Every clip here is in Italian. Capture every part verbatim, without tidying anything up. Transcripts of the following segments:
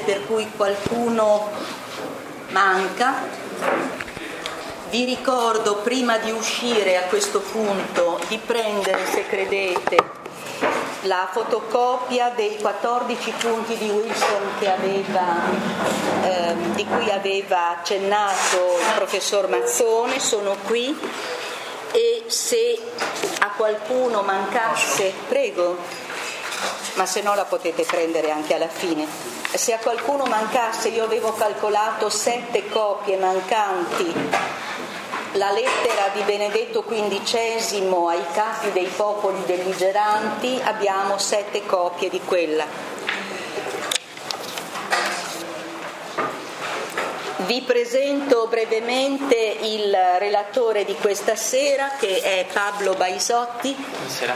per cui qualcuno manca. Vi ricordo, prima di uscire a questo punto, di prendere, se credete, la fotocopia dei quattordici punti di Wilson che aveva, eh, di cui aveva accennato il professor Mazzone. Sono qui, e se a qualcuno mancasse, prego, ma se no la potete prendere anche alla fine. Se a qualcuno mancasse, io avevo calcolato sette copie mancanti, la lettera di Benedetto quindicesimo ai capi dei popoli belligeranti, abbiamo sette copie di quella. Vi presento brevemente il relatore di questa sera, che è Pablo Baisotti. Buonasera.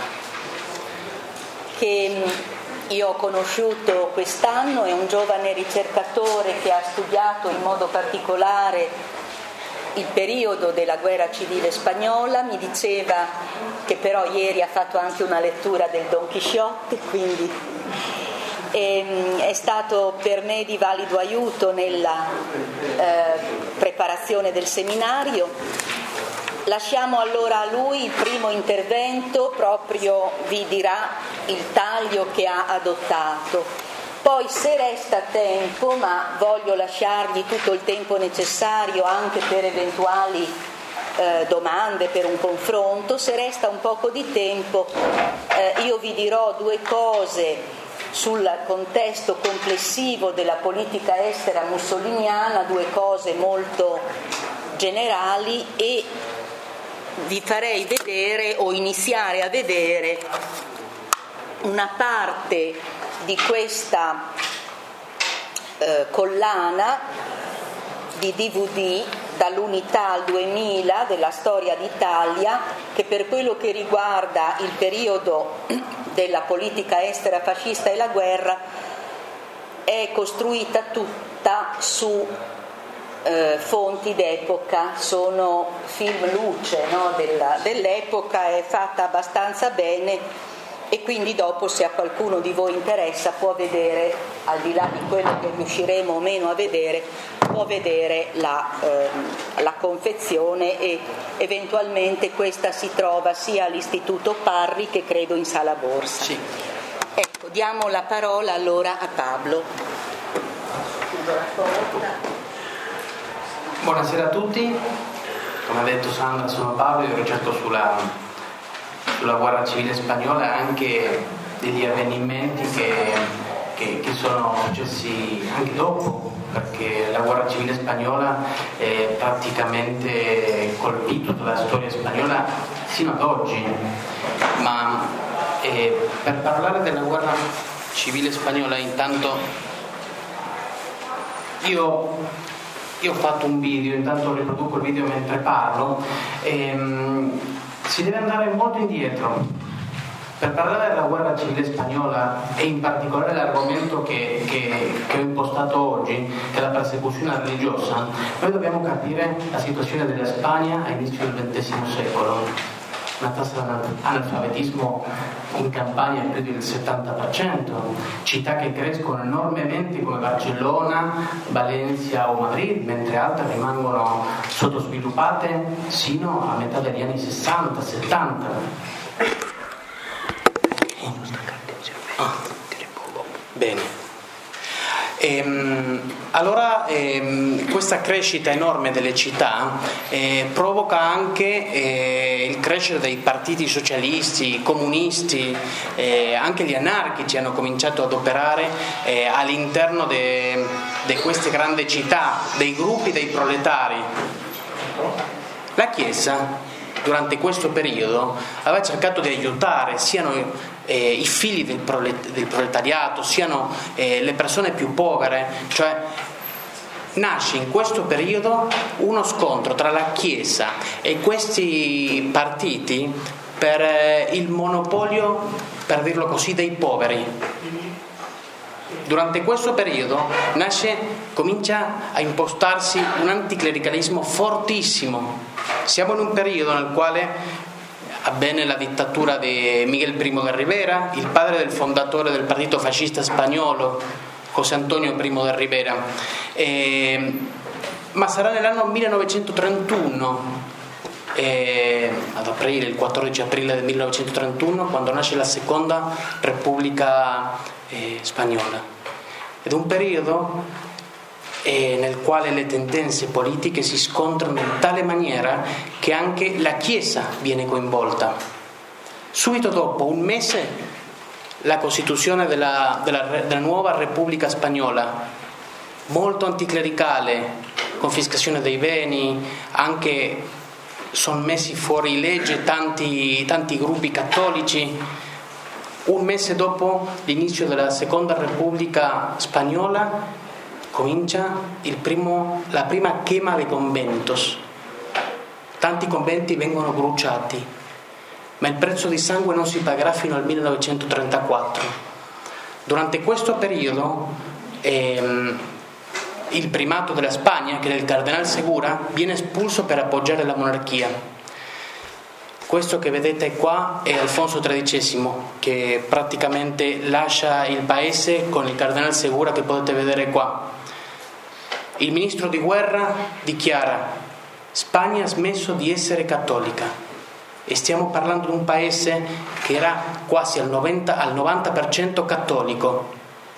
Che io ho conosciuto quest'anno, è un giovane ricercatore che ha studiato in modo particolare il periodo della guerra civile spagnola. Mi diceva che però ieri ha fatto anche una lettura del Don Chisciotte, quindi è, è stato per me di valido aiuto nella eh, preparazione del seminario. Lasciamo allora a lui il primo intervento, proprio vi dirà il taglio che ha adottato. Poi, se resta tempo, ma voglio lasciargli tutto il tempo necessario anche per eventuali eh, domande, per un confronto, se resta un poco di tempo, eh, io vi dirò due cose sul contesto complessivo della politica estera mussoliniana, due cose molto generali, e vi farei vedere o iniziare a vedere una parte di questa eh, collana di D V D dall'unità al duemila della storia d'Italia, che per quello che riguarda il periodo della politica estera fascista e la guerra è costruita tutta su eh, fonti d'epoca, sono film luce, no, della, dell'epoca, è fatta abbastanza bene. E quindi dopo, se a qualcuno di voi interessa, può vedere, al di là di quello che riusciremo o meno a vedere, può vedere la, ehm, la confezione, e eventualmente questa si trova sia all'Istituto Parri che credo in Sala Borsa. Sì. Ecco, diamo la parola allora a Pablo. Buonasera a tutti, come ha detto Sandra, sono Pablo, io ricerco sulla sulla guerra civile spagnola e anche degli avvenimenti che, che, che sono successi anche dopo, perché la guerra civile spagnola è praticamente colpito dalla storia spagnola sino ad oggi. Ma eh, per parlare della guerra civile spagnola, intanto io io ho fatto un video, intanto riproduco il video mentre parlo. ehm, Si deve andare molto indietro per parlare della guerra civile spagnola, e in particolare l'argomento che, che, che ho impostato oggi, che è la persecuzione religiosa. Noi dobbiamo capire la situazione della Spagna all'inizio del ventesimo secolo, una tassa di analfabetismo in Campania più del settanta per cento, città che crescono enormemente come Barcellona, Valencia o Madrid, mentre altre rimangono sottosviluppate sino a metà degli anni sessanta settanta. Ah, bene. Ehm, allora ehm, questa crescita enorme delle città eh, provoca anche eh, il crescere dei partiti socialisti, comunisti, eh, anche gli anarchici hanno cominciato ad operare eh, all'interno di queste grandi città, dei gruppi dei proletari. La Chiesa durante questo periodo aveva cercato di aiutare siano eh, i figli del, prolet- del proletariato, siano eh, le persone più povere, cioè nasce in questo periodo uno scontro tra la Chiesa e questi partiti per eh, il monopolio, per dirlo così, dei poveri. Durante questo periodo nasce, comincia a impostarsi un anticlericalismo fortissimo. Siamo in un periodo nel quale avvenne la dittatura di Miguel Primo de Rivera, il padre del fondatore del partito fascista spagnolo, José Antonio Primo de Rivera. Eh, ma sarà nell'anno millenovecentotrentuno, eh, ad aprile, il quattordici aprile del millenovecentotrentuno, quando nasce la seconda Repubblica eh, Spagnola. Ed è un periodo eh, nel quale le tendenze politiche si scontrano in tale maniera che anche la Chiesa viene coinvolta. Subito dopo, un mese, la costituzione della, della, della nuova Repubblica Spagnola, molto anticlericale, confiscazione dei beni, anche sono messi fuori legge tanti, tanti gruppi cattolici. Un mese dopo l'inizio della seconda Repubblica Spagnola comincia il primo, la prima quema dei conventos. Tanti conventi vengono bruciati, ma il prezzo di sangue non si pagherà fino al millenovecentotrentaquattro. Durante questo periodo ehm, il primato della Spagna, che era il Cardenal Segura, viene espulso per appoggiare la monarchia. Questo che vedete qua è Alfonso tredicesimo, che praticamente lascia il paese con il Cardenal Segura, che potete vedere qua. Il ministro di guerra dichiara: Spagna ha smesso di essere cattolica. E stiamo parlando di un paese che era quasi al novanta, al novanta per cento cattolico.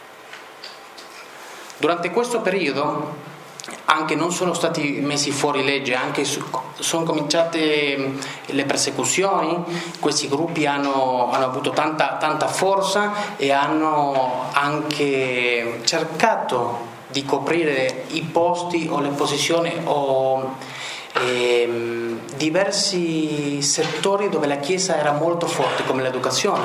Durante questo periodo anche non sono stati messi fuori legge, anche su, sono cominciate le persecuzioni. Questi gruppi hanno, hanno avuto tanta, tanta forza e hanno anche cercato di coprire i posti o le posizioni o ehm, diversi settori dove la Chiesa era molto forte, come l'educazione.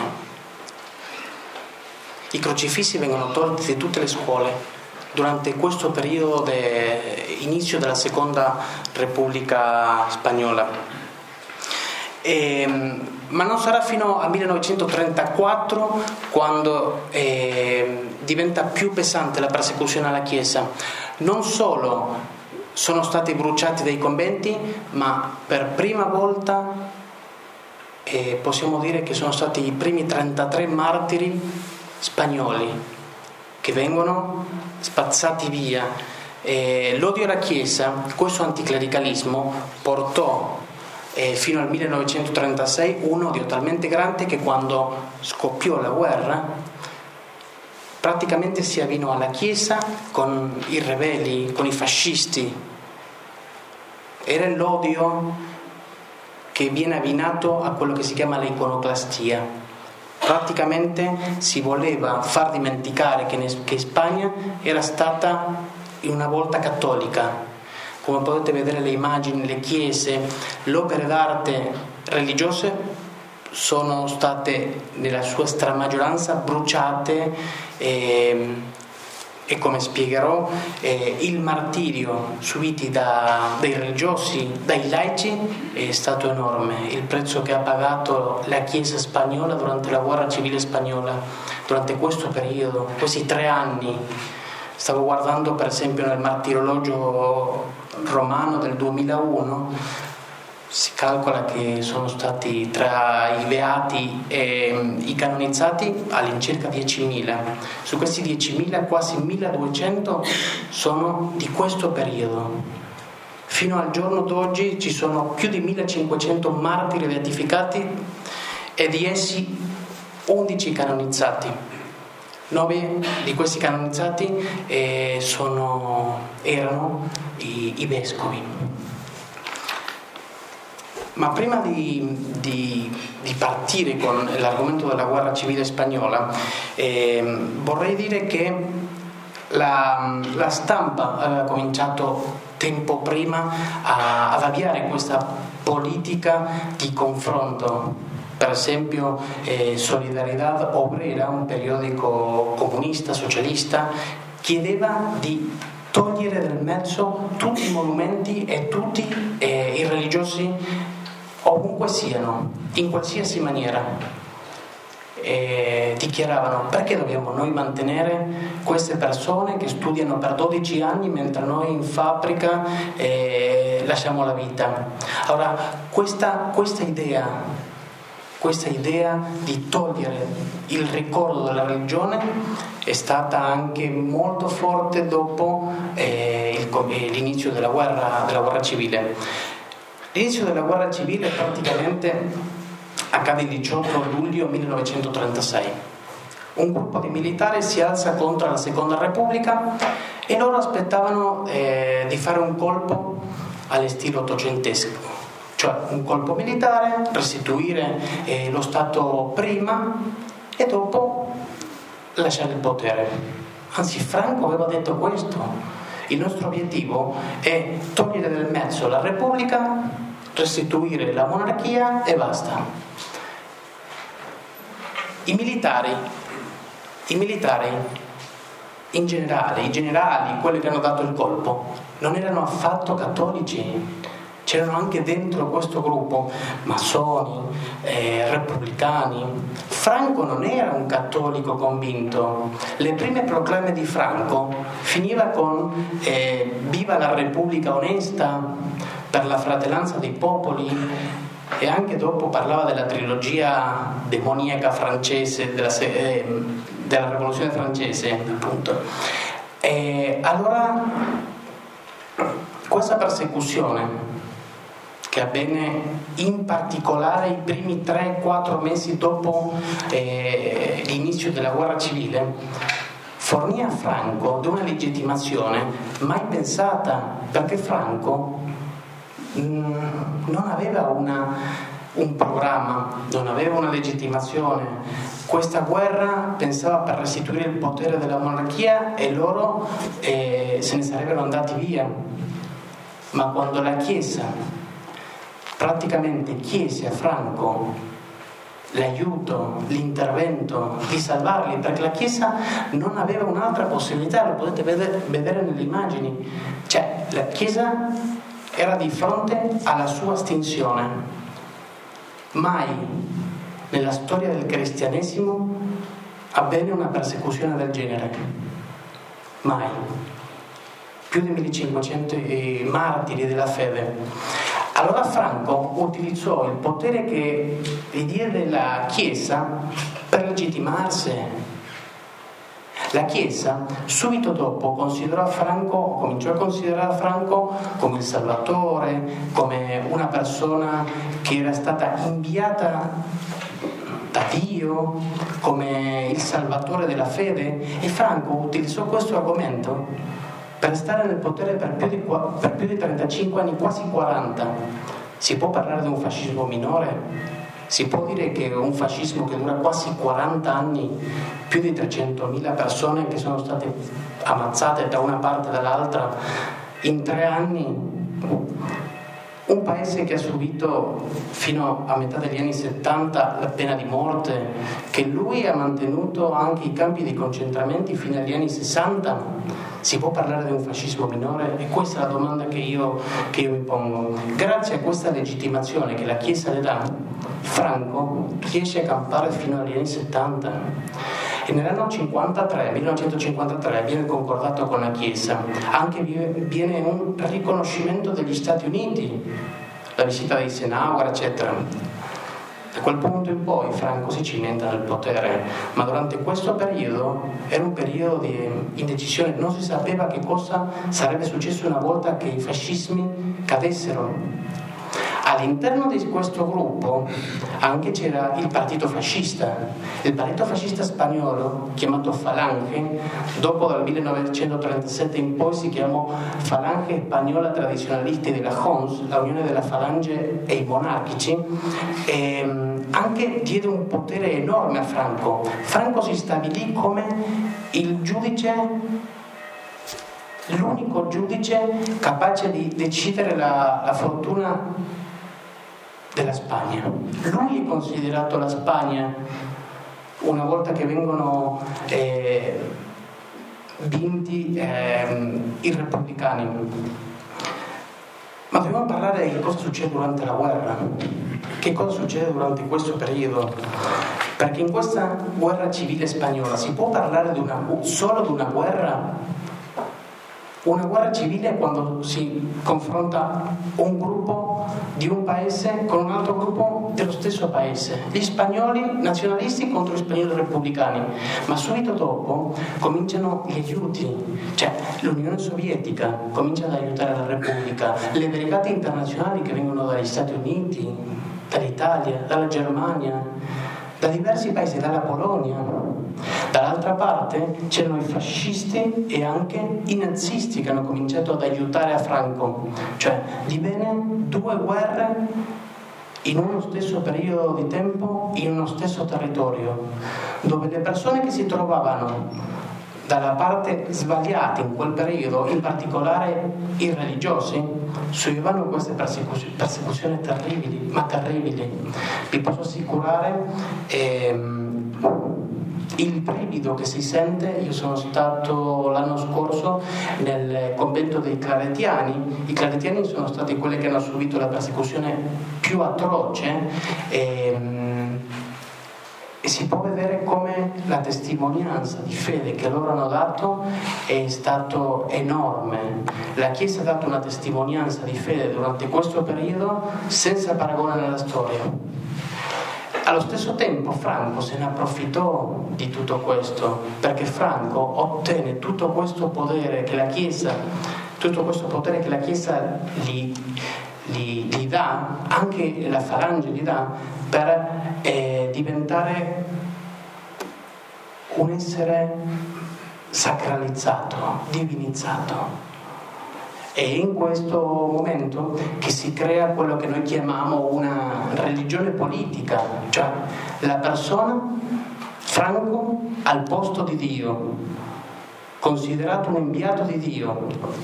I crocifissi vengono tolti di tutte le scuole durante questo periodo di inizio della seconda Repubblica Spagnola. E, ma non sarà fino al millenovecentotrentaquattro quando eh, diventa più pesante la persecuzione alla Chiesa. Non solo sono stati bruciati dei conventi, ma per prima volta eh, possiamo dire che sono stati i primi trentatré martiri spagnoli che vengono spazzati via. Eh, l'odio alla Chiesa, questo anticlericalismo, portò eh, fino al millenovecentotrentasei un odio talmente grande che quando scoppiò la guerra praticamente si avvinò alla Chiesa con i ribelli, con i fascisti. Era l'odio che viene abbinato a quello che si chiama l'iconoclastia. Praticamente si voleva far dimenticare che, ne, che Spagna era stata una volta cattolica. Come potete vedere le immagini, le chiese, le opere d'arte religiose sono state nella sua stramaggioranza bruciate e, e come spiegherò eh, il martirio subiti da, dai religiosi, dai laici è stato enorme. Il prezzo che ha pagato la Chiesa spagnola durante la guerra civile spagnola, durante questo periodo, questi tre anni. Stavo guardando per esempio nel martirologio romano del duemilauno, si calcola che sono stati tra i beati e i canonizzati all'incirca diecimila. Su questi diecimila quasi milleduecento sono di questo periodo. Fino al giorno d'oggi ci sono più di millecinquecento martiri beatificati e di essi undici canonizzati. Nove di questi canonizzati eh, sono, erano i, i vescovi. Ma prima di, di, di partire con l'argomento della guerra civile spagnola, eh, vorrei dire che la, la stampa aveva cominciato tempo prima a, ad avviare questa politica di confronto. Per esempio eh, Solidaridad Obrera, un periodico comunista, socialista, chiedeva di togliere dal mezzo tutti i monumenti e tutti eh, i religiosi ovunque siano, in qualsiasi maniera. E dichiaravano: perché dobbiamo noi mantenere queste persone che studiano per dodici anni mentre noi in fabbrica eh, lasciamo la vita? Allora questa, questa idea questa idea di togliere il ricordo della religione è stata anche molto forte dopo eh, il, l'inizio della guerra, della guerra civile. L'inizio della guerra civile praticamente accade il diciotto luglio millenovecentotrentasei. Un gruppo di militari si alza contro la Seconda Repubblica e loro aspettavano eh, di fare un colpo alle stile ottocentesco, cioè un colpo militare, restituire eh, lo Stato prima e dopo lasciare il potere. Anzi, Franco aveva detto questo: il nostro obiettivo è togliere dal mezzo la Repubblica, restituire la monarchia e basta. I militari, i militari in generale, i generali, quelli che hanno dato il colpo, non erano affatto cattolici. C'erano anche dentro questo gruppo massoni, eh, repubblicani. Franco non era un cattolico convinto. Le prime proclame di Franco finiva con eh, viva la Repubblica onesta, per la fratellanza dei popoli, e anche dopo parlava della trilogia demoniaca francese, della, eh, della rivoluzione francese, appunto. E allora questa persecuzione, che avvenne in particolare i primi tre quattro mesi dopo eh, l'inizio della guerra civile, fornì a Franco di una legittimazione mai pensata, perché Franco mh, non aveva una, un programma, non aveva una legittimazione. Questa guerra pensava per restituire il potere della monarchia e loro eh, se ne sarebbero andati via. Ma quando la Chiesa praticamente chiese a Franco l'aiuto, l'intervento di salvarli, perché la Chiesa non aveva un'altra possibilità, lo potete vedere, vedere nelle immagini, cioè la Chiesa era di fronte alla sua estinzione. Mai nella storia del cristianesimo avvenne una persecuzione del genere, mai. Più di millecinquecento martiri della fede. Allora Franco utilizzò il potere che gli diede la Chiesa per legittimarsi. La Chiesa subito dopo considerò Franco, cominciò a considerare Franco come il Salvatore, come una persona che era stata inviata da Dio, come il Salvatore della fede, e Franco utilizzò questo argomento per stare nel potere per più, di, per più di trentacinque anni, quasi quaranta. Si può parlare di un fascismo minore? Si può dire che è un fascismo che dura quasi quaranta anni, più di trecentomila persone che sono state ammazzate da una parte e dall'altra in tre anni? Un paese che ha subito fino a metà degli anni settanta la pena di morte, che lui ha mantenuto anche i campi di concentramento fino agli anni sessanta. Si può parlare di un fascismo minore? E questa è la domanda che io, che io mi pongo. Grazie a questa legittimazione che la Chiesa le dà, Franco riesce a campare fino agli anni settanta. E nell'anno cinquantatré, millenovecentocinquantatré viene concordato con la Chiesa, anche viene un riconoscimento degli Stati Uniti, la visita di Eisenhower, eccetera. Da quel punto in poi Franco si cimenta nel potere, ma durante questo periodo era un periodo di indecisione, non si sapeva che cosa sarebbe successo una volta che i fascismi cadessero. All'interno di questo gruppo anche c'era il partito fascista, il partito fascista spagnolo chiamato Falange, dopo dal millenovecentotrentasette in poi si chiamò Falange Spagnola Tradizionalisti della J O N S, la unione della Falange e i monarchici, e anche diede un potere enorme a Franco. Franco si stabilì come il giudice, l'unico giudice capace di decidere la, la fortuna della Spagna. Lui è considerato la Spagna, una volta che vengono eh, vinti eh, i repubblicani. Ma dobbiamo parlare di cosa succede durante la guerra, che cosa succede durante questo periodo, perché in questa guerra civile spagnola si può parlare di una, solo di una guerra? Una guerra civile è quando si confronta un gruppo di un paese con un altro gruppo dello stesso paese, gli spagnoli nazionalisti contro gli spagnoli repubblicani, ma subito dopo cominciano gli aiuti, cioè l'Unione Sovietica comincia ad aiutare la Repubblica, le delegate internazionali che vengono dagli Stati Uniti, dall'Italia, dalla Germania, da diversi paesi, dalla Polonia. Dall'altra parte c'erano i fascisti e anche i nazisti che hanno cominciato ad aiutare a Franco, cioè divenne due guerre in uno stesso periodo di tempo, in uno stesso territorio, dove le persone che si trovavano dalla parte sbagliata in quel periodo, in particolare i religiosi, subivano queste persecuzioni, persecuzioni terribili, ma terribili. Vi posso assicurare ehm, il brivido che si sente. Io sono stato l'anno scorso nel convento dei Claretiani. I Claretiani sono stati quelli che hanno subito la persecuzione più atroce ehm, e si può vedere come la testimonianza di fede che loro hanno dato è stato enorme. La Chiesa ha dato una testimonianza di fede durante questo periodo senza paragone nella storia. Allo stesso tempo Franco se ne approfittò di tutto questo, perché Franco ottenne tutto questo potere che la Chiesa, tutto questo potere che la Chiesa gli, gli, gli dà, anche la Falange gli dà, per eh, diventare un essere sacralizzato, divinizzato. È in questo momento che si crea quello che noi chiamiamo una religione politica, cioè la persona, Franco, al posto di Dio, considerato un inviato di Dio.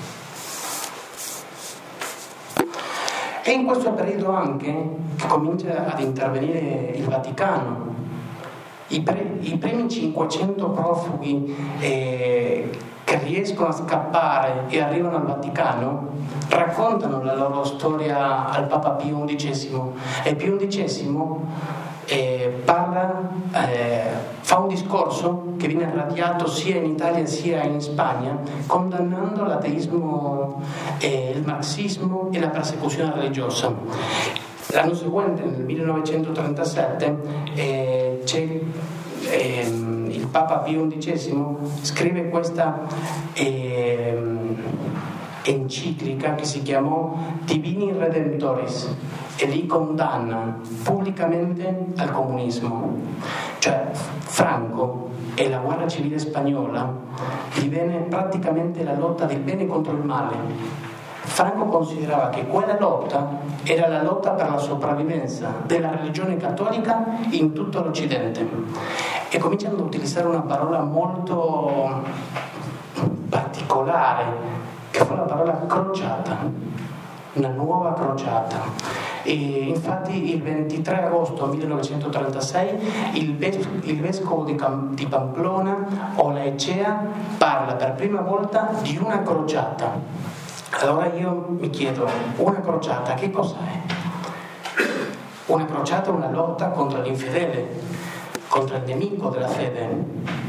È in questo periodo anche che comincia ad intervenire il Vaticano. I, pre, i primi cinquecento profughi eh, che riescono a scappare e arrivano al Vaticano raccontano la loro storia al Papa Pio undicesimo, e Pio undicesimo eh, parla, eh, fa un discorso che viene radiato sia in Italia sia in Spagna, condannando l'ateismo, eh, il marxismo e la persecuzione religiosa. L'anno seguente, nel millenovecentotrentasette, eh, c'è ehm, il Papa Pio undicesimo scrive questa ehm, enciclica che si chiamò Divini Redemptoris e li condanna pubblicamente al comunismo. Cioè Franco e la guerra civile spagnola divenne praticamente la lotta del bene contro il male. Franco considerava che quella lotta era la lotta per la sopravvivenza della religione cattolica in tutto l'Occidente, e cominciano ad utilizzare una parola molto particolare, che fu la parola crociata, una nuova crociata. E infatti il ventitré agosto millenovecentotrentasei il, ves- il vescovo di, Cam- di Pamplona, Olaechea, parla per prima volta di una crociata. Allora io mi chiedo, una crociata che cos'è? Una crociata è una lotta contro l'infedele, contro il nemico della fede.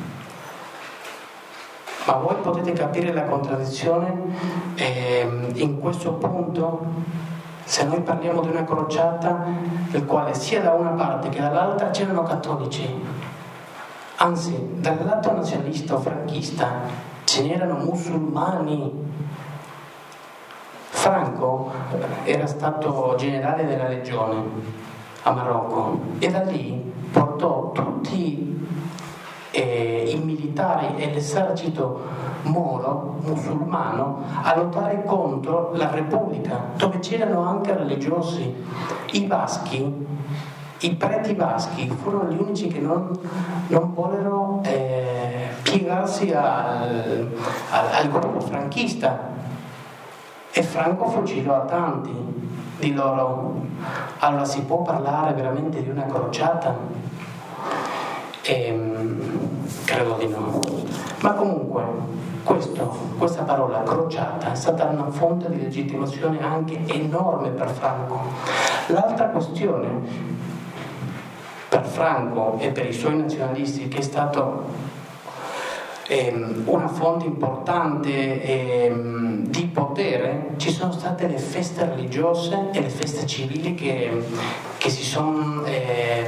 Ma voi potete capire la contraddizione eh, in questo punto? Se noi parliamo di una crociata nel quale sia da una parte che dall'altra c'erano cattolici, anzi dal lato nazionalista o franchista ce n'erano musulmani. Franco era stato generale della legione a Marocco e da lì portò tutti eh, i militari e l'esercito moro, musulmano, a lottare contro la Repubblica, dove c'erano anche religiosi. I baschi, i preti baschi furono gli unici che non, non vollero eh, piegarsi al, al, al gruppo franchista. E Franco fucilò a tanti di loro. Allora si può parlare veramente di una crociata? Ehm, credo di no. Ma comunque questo, questa parola crociata è stata una fonte di legittimazione anche enorme per Franco. L'altra questione per Franco e per i suoi nazionalisti, che è stato ehm, una fonte importante ehm, di potere, ci sono state le feste religiose e le feste civili che, che si sono eh,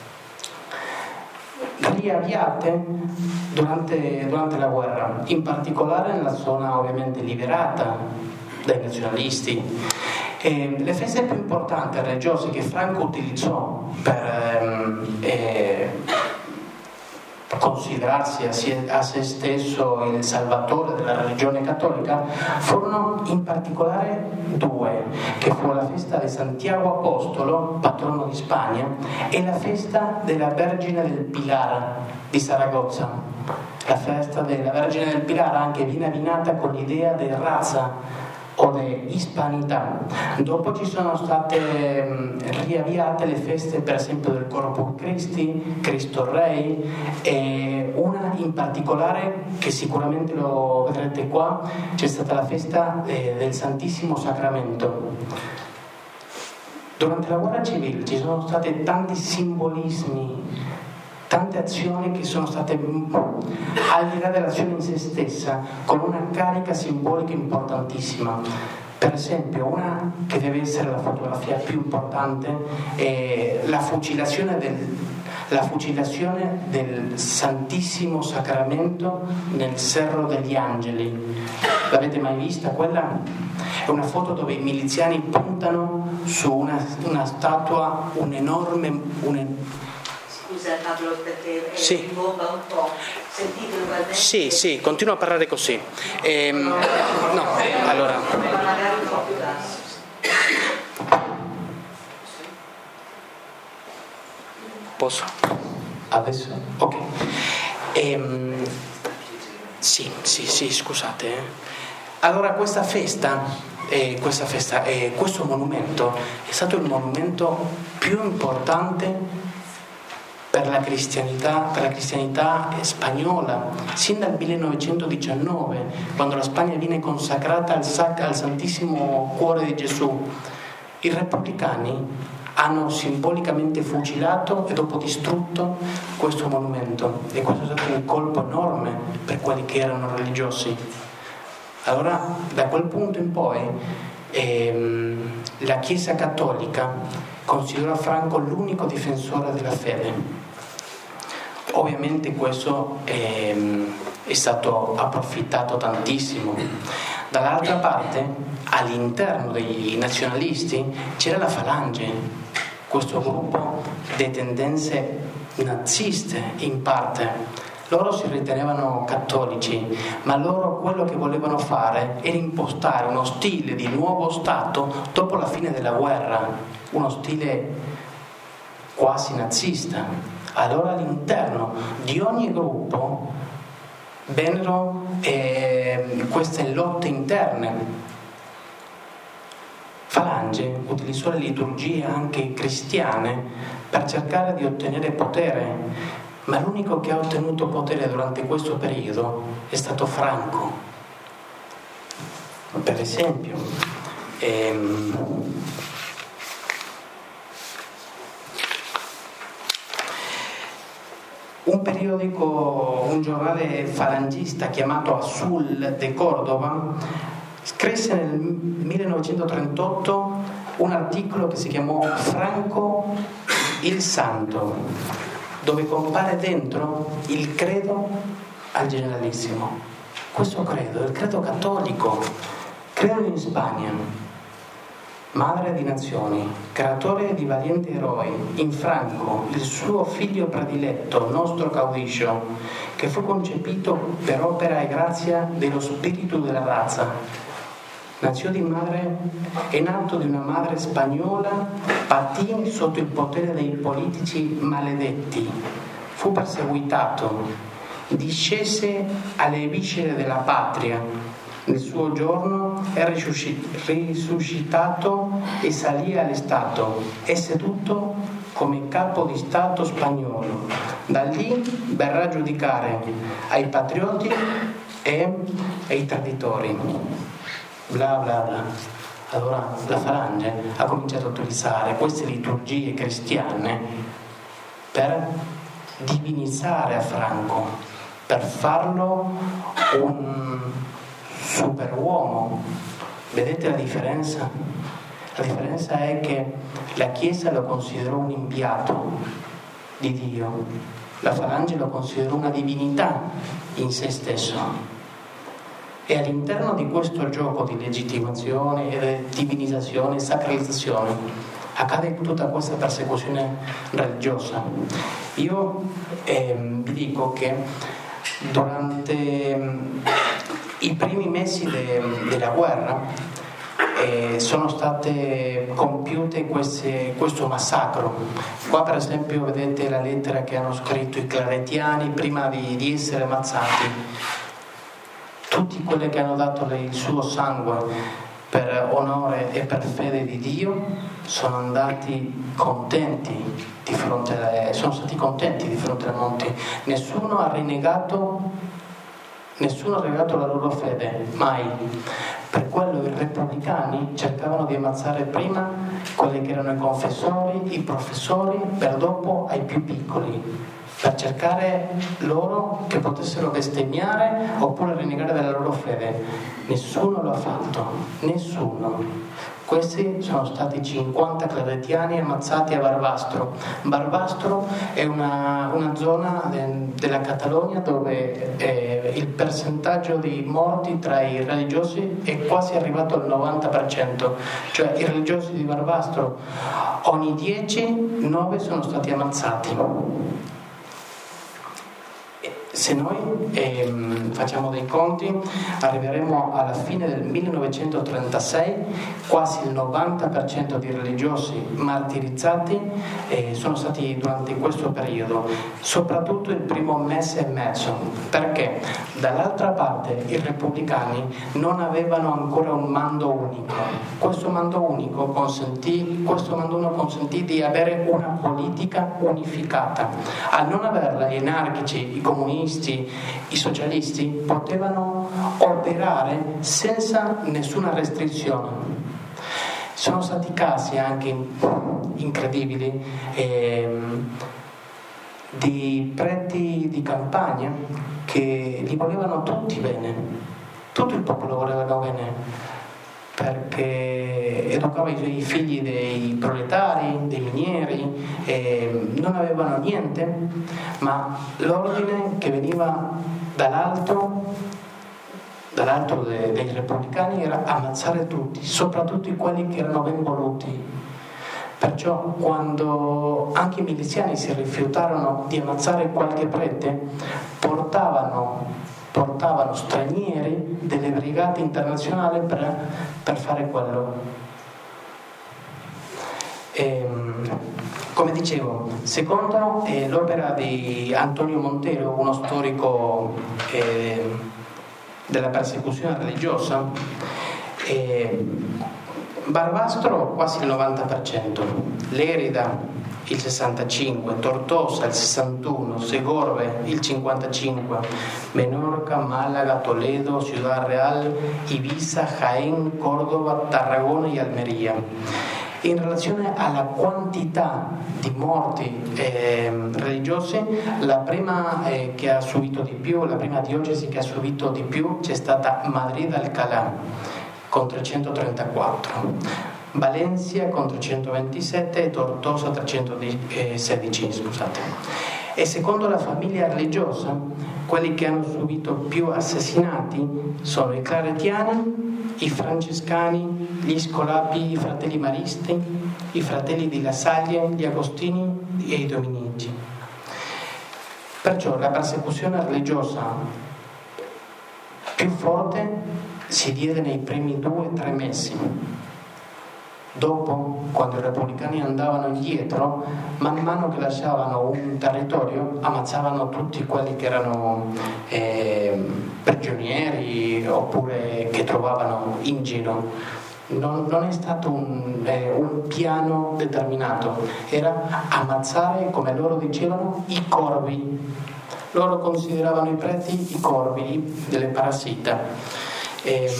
riavviate durante, durante la guerra, in particolare nella zona ovviamente liberata dai nazionalisti. E le feste più importanti religiose che Franco utilizzò per ehm, eh, considerarsi a, si, a se stesso il salvatore della religione cattolica furono in particolare due, che fu la festa di Santiago Apostolo, patrono di Spagna, e la festa della Vergine del Pilar di Saragozza. La festa della Vergine del Pilar anche viene abbinata con l'idea di razza o di ispanità. Dopo ci sono state mh, riavviate le feste, per esempio, del Corpus Christi, Cristo Rei, e una in particolare che sicuramente lo vedrete qua, c'è stata la festa eh, del Santissimo Sacramento. Durante la guerra civile ci sono stati tanti simbolismi, tante azioni che sono state al di là dell'azione in se stessa, con una carica simbolica importantissima. Per esempio, una che deve essere la fotografia più importante è la fucilazione del, la fucilazione del Santissimo Sacramento nel Cerro degli Angeli. L'avete mai vista? Quella è una foto dove i miliziani puntano su una, una statua, un enorme... Un, Scusa Pablo, perché sì. rimomba un po'. Sentite ugualmente? Sì, sì, continua a parlare così. Ehm, no, allora. Magari un po' più basso. Posso? Adesso? Ok. Ehm, sì, sì, sì, scusate. Eh. Allora questa festa, eh, questa festa, eh, questo monumento è stato il monumento più importante per la cristianità, per la cristianità spagnola, sin dal millenovecentodiciannove, quando la Spagna viene consacrata al, sac- al Santissimo Cuore di Gesù. I repubblicani hanno simbolicamente fucilato e dopo distrutto questo monumento, e questo è stato un colpo enorme per quelli che erano religiosi. Allora, da quel punto in poi, ehm, la Chiesa cattolica considera Franco l'unico difensore della fede. Ovviamente questo è, è stato approfittato tantissimo. Dall'altra parte, all'interno dei nazionalisti c'era la Falange, questo gruppo di tendenze naziste in parte. Loro si ritenevano cattolici, ma loro quello che volevano fare era impostare uno stile di nuovo Stato dopo la fine della guerra, uno stile quasi nazista. Allora all'interno di ogni gruppo vennero eh, queste lotte interne. Falange utilizzò le liturgie anche cristiane per cercare di ottenere potere, ma l'unico che ha ottenuto potere durante questo periodo è stato Franco. Per esempio, ehm, un periodico, un giornale falangista chiamato Azul de Córdoba scrisse nel millenovecentotrentotto un articolo che si chiamò Franco il Santo, dove compare dentro il credo al generalissimo. Questo credo è il credo cattolico, credo in Spagna, madre di nazioni, creatore di valienti eroi, in Franco, il suo figlio prediletto, nostro caudillo, che fu concepito per opera e grazia dello spirito della razza. Naziò di madre, è nato di una madre spagnola, patì sotto il potere dei politici maledetti, fu perseguitato, discese alle viscere della patria. Nel suo giorno è risuscitato e salì allo Stato, è seduto come capo di Stato spagnolo. Da lì verrà a giudicare ai patrioti e ai traditori. Bla bla bla. Allora la Falange ha cominciato a utilizzare queste liturgie cristiane per divinizzare a Franco, per farlo un superuomo. Vedete la differenza? La differenza è che la Chiesa lo considerò un inviato di Dio, la Falange lo considerò una divinità in se stesso. E all'interno di questo gioco di legittimazione, divinizzazione e sacralizzazione accade tutta questa persecuzione religiosa. Io eh, vi dico che durante i primi mesi de, della guerra eh, sono state compiute queste, questo massacro. Qua per esempio vedete la lettera che hanno scritto i claretiani prima di, di essere ammazzati. Tutti quelli che hanno dato il suo sangue per onore e per fede di Dio sono andati contenti di fronte a, sono stati contenti di fronte ai monti. Nessuno ha rinnegato, nessuno ha renegato la loro fede, mai. Per quello i repubblicani cercavano di ammazzare prima quelli che erano i confessori, i professori, per dopo ai più piccoli, per cercare loro che potessero bestemmiare oppure rinnegare della loro fede. Nessuno lo ha fatto, nessuno. Questi sono stati cinquanta claretiani ammazzati a Barbastro. Barbastro è una, una zona de, della Catalogna dove eh, il percentaggio di morti tra i religiosi è quasi arrivato al novanta per cento, cioè i religiosi di Barbastro ogni dieci, nove sono stati ammazzati. Se noi ehm, facciamo dei conti, arriveremo alla fine del millenovecentotrentasei, quasi il novanta per cento di religiosi martirizzati eh, sono stati durante questo periodo, soprattutto il primo mese e mezzo, perché dall'altra parte i repubblicani non avevano ancora un mando unico. Questo mando unico consentì, questo mando unico consentì di avere una politica unificata. Al non averla, gli anarchici, i comunisti, i socialisti potevano operare senza nessuna restrizione. Sono stati casi anche incredibili ehm, di preti di campagna che li volevano tutti bene, tutto il popolo voleva bene, perché educava i suoi figli dei proletari, dei minieri, e non avevano niente, ma l'ordine che veniva dall'alto, dall'alto dei, dei repubblicani era ammazzare tutti, soprattutto quelli che erano ben voluti. Perciò quando anche i miliziani si rifiutarono di ammazzare qualche prete, portavano portavano stranieri delle brigate internazionali per, per fare quello. E, come dicevo, secondo eh, l'opera di Antonio Montero, uno storico eh, della persecuzione religiosa, eh, Barbastro quasi il novanta per cento, Lerida il sessantacinque, Tortosa il sessantuno, Segorbe il cinquantacinque, Menorca, Málaga, Toledo, Ciudad Real, Ibiza, Jaén, Córdoba, Tarragona e Almeria. In relazione alla quantità di morti eh, religiose, la prima eh, che ha subito di più, la prima diocesi che ha subito di più c'è stata Madrid-Alcalá con trecentotrentaquattro. Valencia con trecentoventisette e Tortosa trecentosedici, scusate. E secondo la famiglia religiosa, quelli che hanno subito più assassinati sono i claretiani, i francescani, gli scolapi, i fratelli maristi, i fratelli di La Salle, gli agostini e i dominici. Perciò la persecuzione religiosa più forte si diede nei primi due o tre mesi. Dopo, quando i repubblicani andavano indietro, man mano che lasciavano un territorio, ammazzavano tutti quelli che erano eh, prigionieri oppure che trovavano in giro. Non, non è stato un, eh, un piano determinato, era ammazzare, come loro dicevano, i corvi. Loro consideravano i preti i corvi delle parassita. E,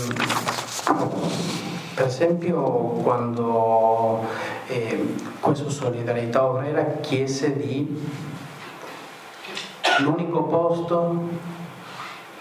per esempio, quando eh, questo Solidarietà Obrera chiese di l'unico posto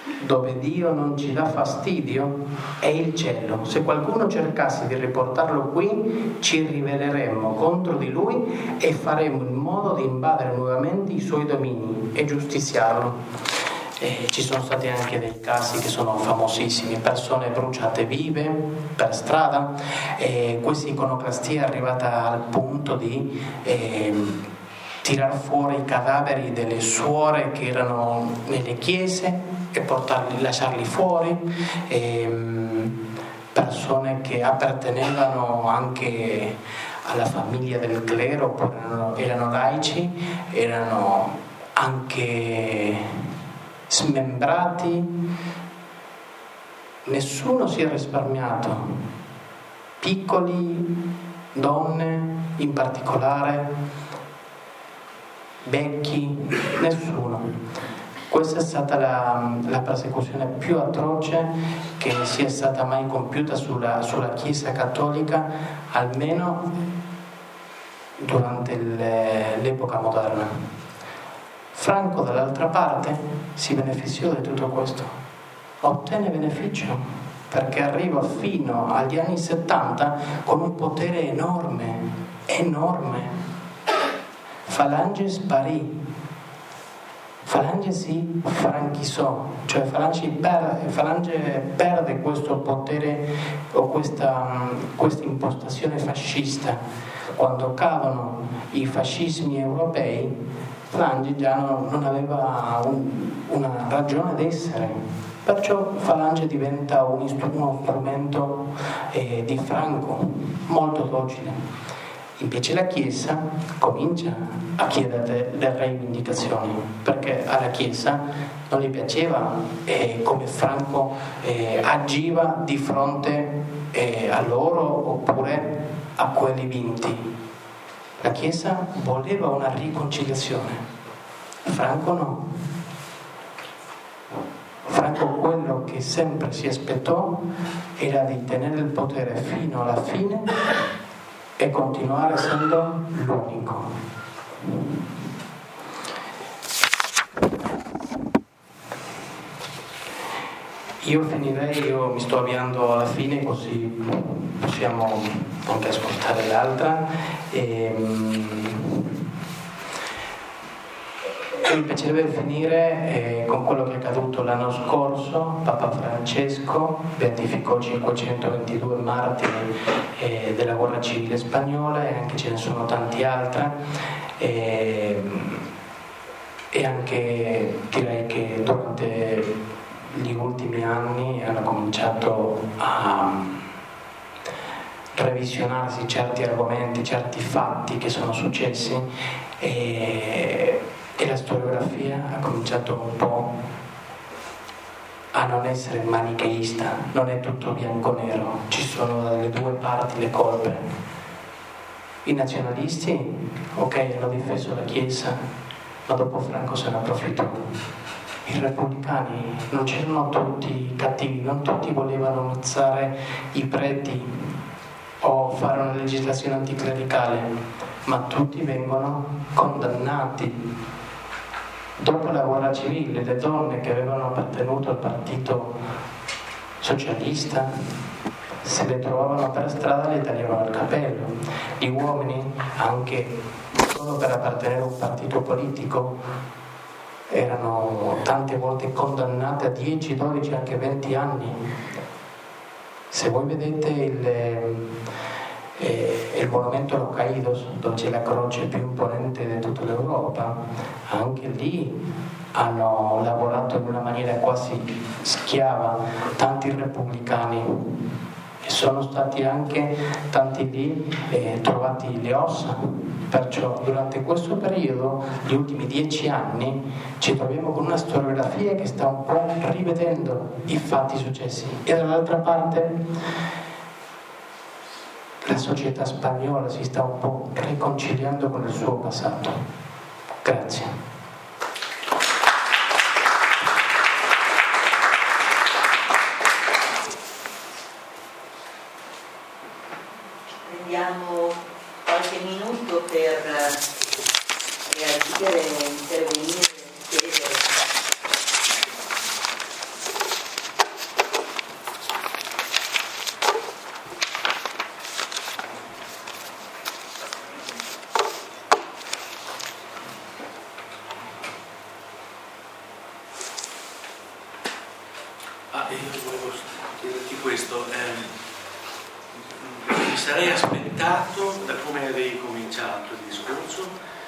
dove Dio non ci dà fastidio è il cielo. Se qualcuno cercasse di riportarlo qui, ci ribeleremmo contro di lui e faremo in modo di invadere nuovamente i suoi domini e giustiziarlo. Eh, ci sono stati anche dei casi che sono famosissimi, persone bruciate vive per strada, e questa iconoclastia è arrivata al punto di eh, tirar fuori i cadaveri delle suore che erano nelle chiese e portarli, lasciarli fuori, e, persone che appartenevano anche alla famiglia del clero, oppure erano, erano laici, erano anche smembrati. Nessuno si è risparmiato, piccoli, donne in particolare, vecchi, nessuno. Questa è stata la, la persecuzione più atroce che sia stata mai compiuta sulla, sulla Chiesa cattolica, almeno durante l'epoca moderna. Franco, dall'altra parte, si beneficiò di tutto questo, ottenne beneficio, perché arriva fino agli anni settanta con un potere enorme, enorme. Falange sparì, Falange si franchizzò, cioè Falange perde, Falange perde questo potere o questa, questa impostazione fascista. Quando cadono i fascismi europei, Falange già non, non aveva un, una ragione d'essere, perciò Falange diventa un, uno strumento eh, di Franco molto docile. Invece la Chiesa comincia a chiedere le reivindicazioni, perché alla Chiesa non gli piaceva eh, come Franco eh, agiva di fronte eh, a loro oppure a quelli vinti. La Chiesa voleva una riconciliazione, Franco no. Franco quello che sempre si aspettò era di tenere il potere fino alla fine e continuare essendo l'unico. Io finirei, io mi sto avviando alla fine, così possiamo anche ascoltare l'altra. E, mi piacerebbe finire eh, con quello che è accaduto l'anno scorso. Papa Francesco beatificò cinquecentoventidue martiri eh, della guerra civile spagnola, e anche ce ne sono tanti altri, e, e anche direi che durante gli ultimi anni hanno cominciato a revisionarsi certi argomenti, certi fatti che sono successi, e, e la storiografia ha cominciato un po' a non essere manicheista, non è tutto bianco-nero, ci sono dalle due parti le colpe. I nazionalisti, ok, hanno difeso la Chiesa, ma dopo Franco se ne approfittò. I repubblicani non c'erano tutti cattivi, non tutti volevano ammazzare i preti o fare una legislazione anticlericale, ma tutti vengono condannati. Dopo la guerra civile, le donne che avevano appartenuto al partito socialista, se le trovavano per strada le tagliavano il capello. Gli uomini, anche solo per appartenere a un partito politico, erano tante volte condannate a dieci, dodici, anche venti anni. Se voi vedete il, eh, il monumento Los Caídos, dove c'è la croce più imponente di tutta l'Europa, anche lì hanno lavorato in una maniera quasi schiava tanti repubblicani, e sono stati anche tanti lì eh, trovati le ossa. Perciò durante questo periodo, gli ultimi dieci anni, ci troviamo con una storiografia che sta un po' rivedendo i fatti successi, e dall'altra parte la società spagnola si sta un po' riconciliando con il suo passato. Grazie. Prendiamo qualche minuto per reagire, intervenire, chiedere. sarei aspettato, da come avevi cominciato il discorso,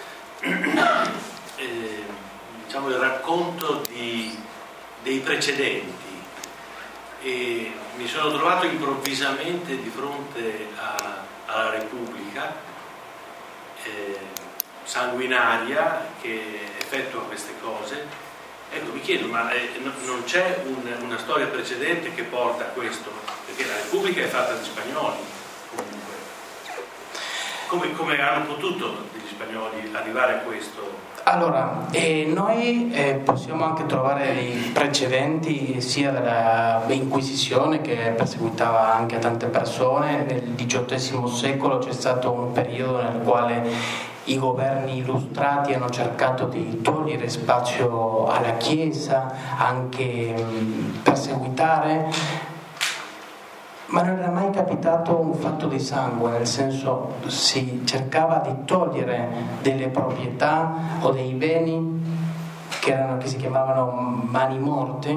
eh, diciamo il racconto di, dei precedenti, e mi sono trovato improvvisamente di fronte a, alla Repubblica eh, sanguinaria che effettua queste cose. Ecco, mi chiedo, ma eh, no, non c'è un, una storia precedente che porta a questo? Perché la Repubblica è fatta di spagnoli, comunque. Come, come hanno potuto gli spagnoli arrivare a questo? Allora, eh, noi eh, possiamo anche trovare dei precedenti sia dell'Inquisizione, che perseguitava anche tante persone. Nel diciottesimo secolo c'è stato un periodo nel quale i governi illustrati hanno cercato di togliere spazio alla Chiesa, anche mh, perseguitare, ma non era mai capitato un fatto di sangue, nel senso si cercava di togliere delle proprietà o dei beni che, erano, che si chiamavano mani morte,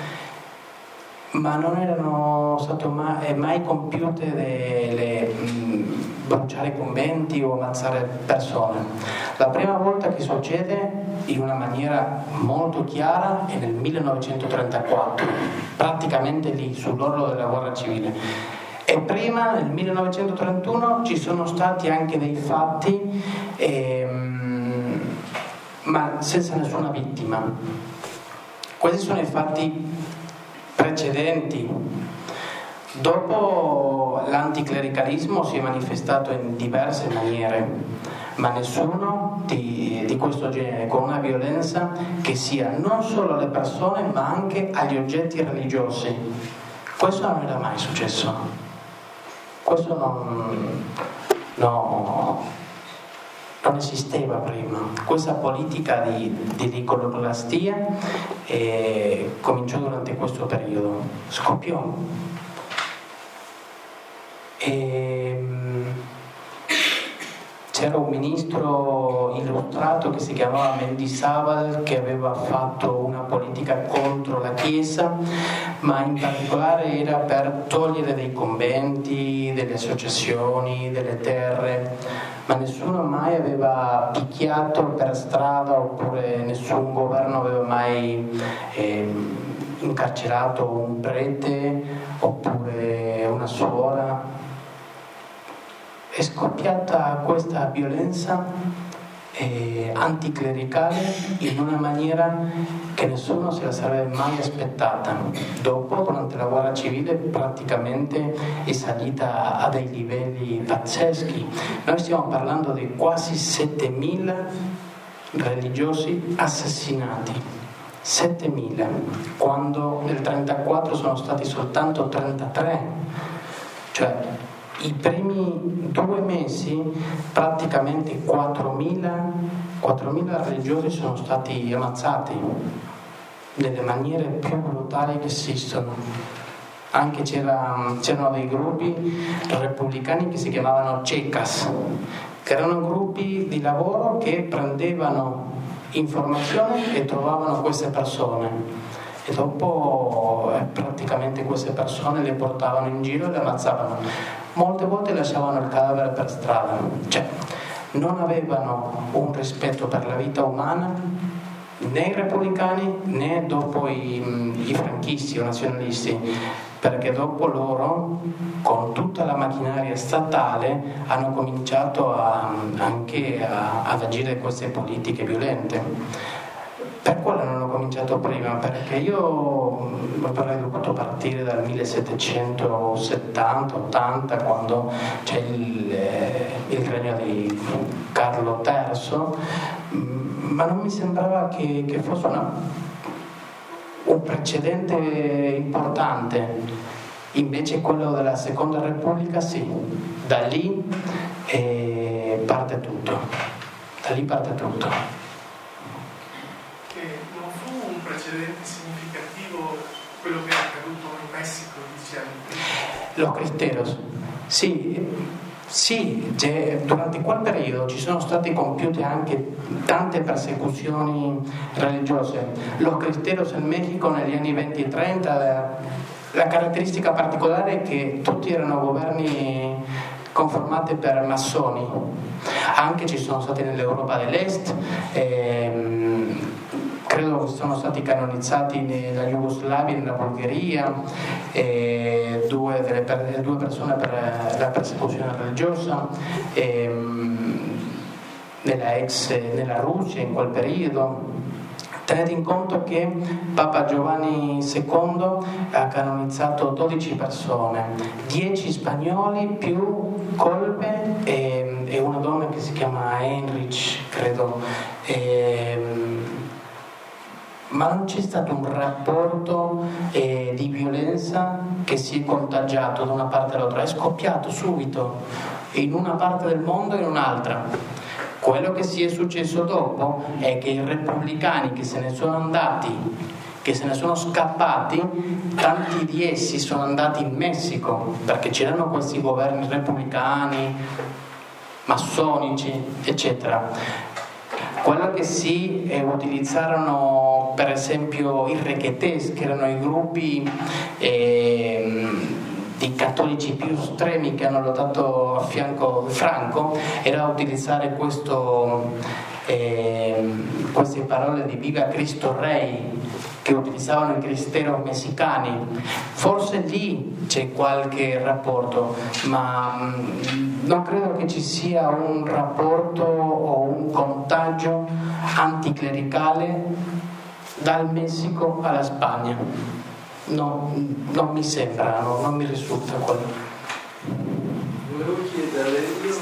ma non erano state mai, mai compiute delle, mh, bruciare conventi o ammazzare persone. La prima volta che succede in una maniera molto chiara è nel millenovecentotrentaquattro, praticamente lì sull'orlo della guerra civile, e prima nel millenovecentotrentuno ci sono stati anche dei fatti ehm, ma senza nessuna vittima. Questi sono i fatti precedenti. Dopo l'anticlericalismo si è manifestato in diverse maniere, ma nessuno di, di questo genere, con una violenza che sia non solo alle persone ma anche agli oggetti religiosi. Questo non era mai successo. Questo non, no, non esisteva prima. Questa politica di, di iconoclastia eh, cominciò durante questo periodo, scoppiò. E c'era un ministro illustrato che si chiamava Mendizábal, che aveva fatto una politica contro la Chiesa, ma in particolare era per togliere dei conventi, delle associazioni, delle terre, ma nessuno mai aveva picchiato per strada, oppure nessun governo aveva mai eh, incarcerato un prete oppure una suora. È scoppiata questa violenza eh, anticlericale in una maniera che nessuno se la sarebbe mai aspettata. Dopo, durante la guerra civile, praticamente è salita a dei livelli pazzeschi. Noi stiamo parlando di quasi settemila religiosi assassinati. settemila, quando nel trentaquattro sono stati soltanto trentatré. Cioè, i primi due mesi praticamente quattromila religiosi sono stati ammazzati nelle maniere più brutali che esistono. Anche c'era, c'erano dei gruppi repubblicani che si chiamavano Checas, che erano gruppi di lavoro che prendevano informazioni e trovavano queste persone. E dopo eh, praticamente queste persone le portavano in giro e le ammazzavano. Molte volte lasciavano il cadavere per strada, cioè non avevano un rispetto per la vita umana né i repubblicani né dopo i, i franchisti o nazionalisti, perché dopo loro, con tutta la macchinaria statale, hanno cominciato a, anche a, ad agire queste politiche violente. Per quello non ho cominciato prima, perché io avrei dovuto partire dal millesettecentosettanta ottanta, quando c'è il, il regno di Carlo terzo, ma non mi sembrava che, che fosse una, un precedente importante. Invece quello della Seconda Repubblica sì, da lì eh, parte tutto, da lì parte tutto. Precedente significativo quello che è accaduto in Messico dieci anni prima? Los cristeros, sì, sì, durante quel periodo ci sono state compiute anche tante persecuzioni religiose. Los cristeros in Messico negli anni venti e trenta, la, la caratteristica particolare è che tutti erano governi conformate per massoni. Anche ci sono stati nell'Europa dell'Est, ehm, credo che sono stati canonizzati nella Jugoslavia, nella Bulgaria, eh, due, delle per, due persone per la persecuzione religiosa, ehm, nella ex nella Russia in quel periodo. Tenete in conto che Papa Giovanni secondo ha canonizzato dodici persone, dieci spagnoli più colpe e, e una donna che si chiama Heinrich, credo. E, ma non c'è stato un rapporto eh, di violenza che si è contagiato da una parte all'altra, è scoppiato subito in una parte del mondo e in un'altra. Quello che si è successo dopo è che i repubblicani che se ne sono andati, che se ne sono scappati, tanti di essi sono andati in Messico, perché c'erano questi governi repubblicani, massonici, eccetera. Quello che si eh, utilizzarono per esempio i requetés, che erano i gruppi eh, di cattolici più estremi che hanno lottato a fianco di Franco, era utilizzare questo, eh, queste parole di Viva Cristo Rey che utilizzavano i cristeros messicani. Forse lì c'è qualche rapporto, ma mh, non credo che ci sia un rapporto o un contagio anticlericale dal Messico alla Spagna. No, non mi sembra, no, non mi risulta quello. Volevo chiederle, io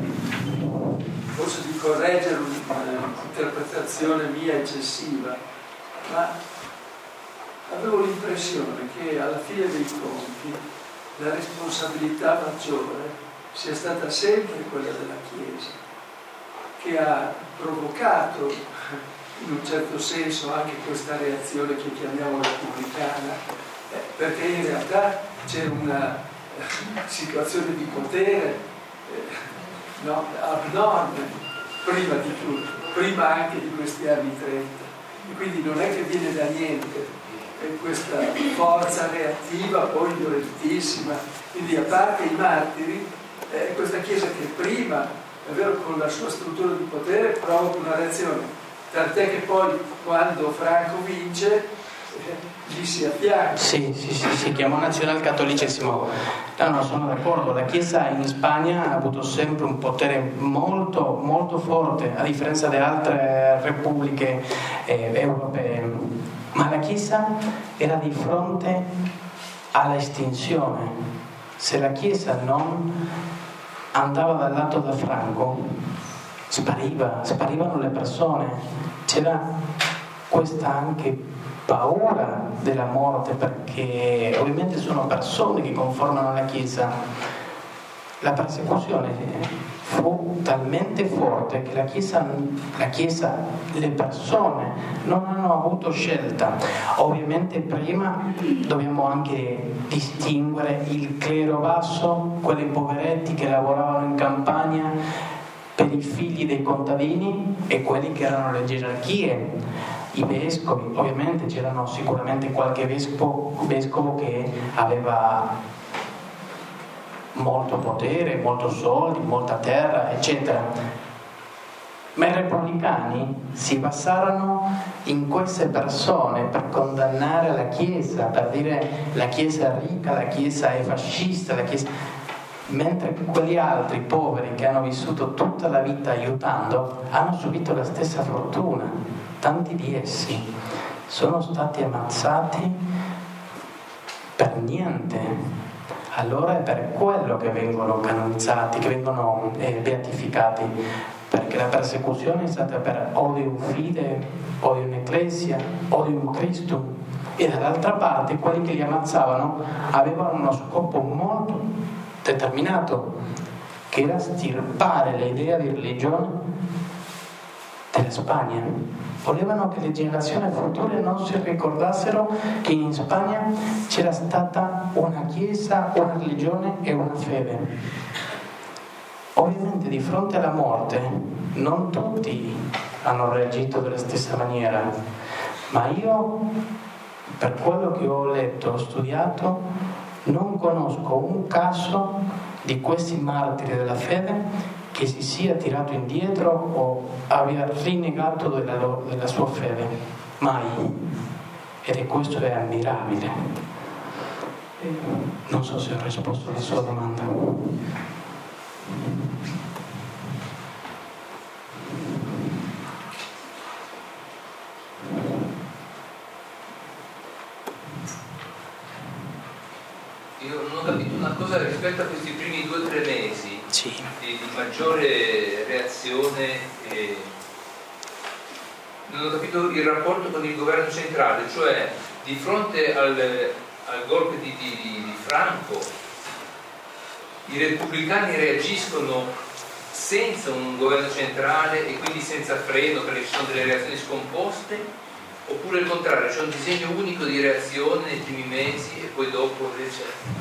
forse di correggere un'interpretazione mia eccessiva, ma avevo l'impressione che alla fine dei conti la responsabilità maggiore sia stata sempre quella della Chiesa, che ha provocato in un certo senso anche questa reazione che chiamiamo repubblicana, eh, perché in realtà c'è una eh, situazione di potere eh, no, abnorme prima di tutto, prima anche di questi anni trenta, e quindi non è che viene da niente eh, questa forza reattiva poi violentissima. Quindi a parte i martiri, eh, questa Chiesa che prima, è vero, con la sua struttura di potere provoca una reazione, tant'è che poi quando Franco vince eh, gli si affianca. Sì, sì, sì, si chiamò nazionalcattolicesimo. No, no, sono d'accordo. La Chiesa in Spagna ha avuto sempre un potere molto, molto forte, a differenza di altre repubbliche eh, europee. Ma la Chiesa era di fronte alla estinzione. Se la Chiesa non andava dal lato da Franco, spariva, sparivano le persone. C'era questa anche paura della morte, perché ovviamente sono persone che conformano la Chiesa. La persecuzione fu talmente forte che la Chiesa, la Chiesa, le persone non hanno avuto scelta. Ovviamente prima dobbiamo anche distinguere il clero basso, quelli poveretti che lavoravano in campagna per i figli dei contadini, e quelli che erano le gerarchie, i vescovi. Ovviamente c'erano sicuramente qualche vescovo, vescovo che aveva molto potere, molto soldi, molta terra, eccetera. Ma i repubblicani si basarono in queste persone per condannare la Chiesa, per dire la Chiesa è ricca, la Chiesa è fascista, la Chiesa... mentre quegli altri poveri che hanno vissuto tutta la vita aiutando hanno subito la stessa fortuna. Tanti di essi sono stati ammazzati per niente. Allora è per quello che vengono canonizzati, che vengono eh, beatificati, perché la persecuzione è stata per odium fide, odium ecclesia, odium Christum, e dall'altra parte quelli che li ammazzavano avevano uno scopo molto determinato, che era stirpare l'idea di religione della Spagna. Volevano che le generazioni future non si ricordassero che in Spagna c'era stata una chiesa, una religione e una fede. Ovviamente di fronte alla morte non tutti hanno reagito della stessa maniera, ma io, per quello che ho letto, ho studiato, Non conosco un caso di questi martiri della fede che si sia tirato indietro o abbia rinnegato della, della sua fede. Mai. Ed è questo è ammirabile. Non so se ho risposto alla sua domanda. Io non ho capito una cosa rispetto a questi primi due o tre mesi sì. di, di maggiore reazione e non ho capito il rapporto con il governo centrale, cioè di fronte al, al golpe di, di, di Franco i repubblicani reagiscono senza un governo centrale e quindi senza freno perché ci sono delle reazioni scomposte, oppure il contrario, c'è un disegno unico di reazione nei primi mesi e poi dopo invece...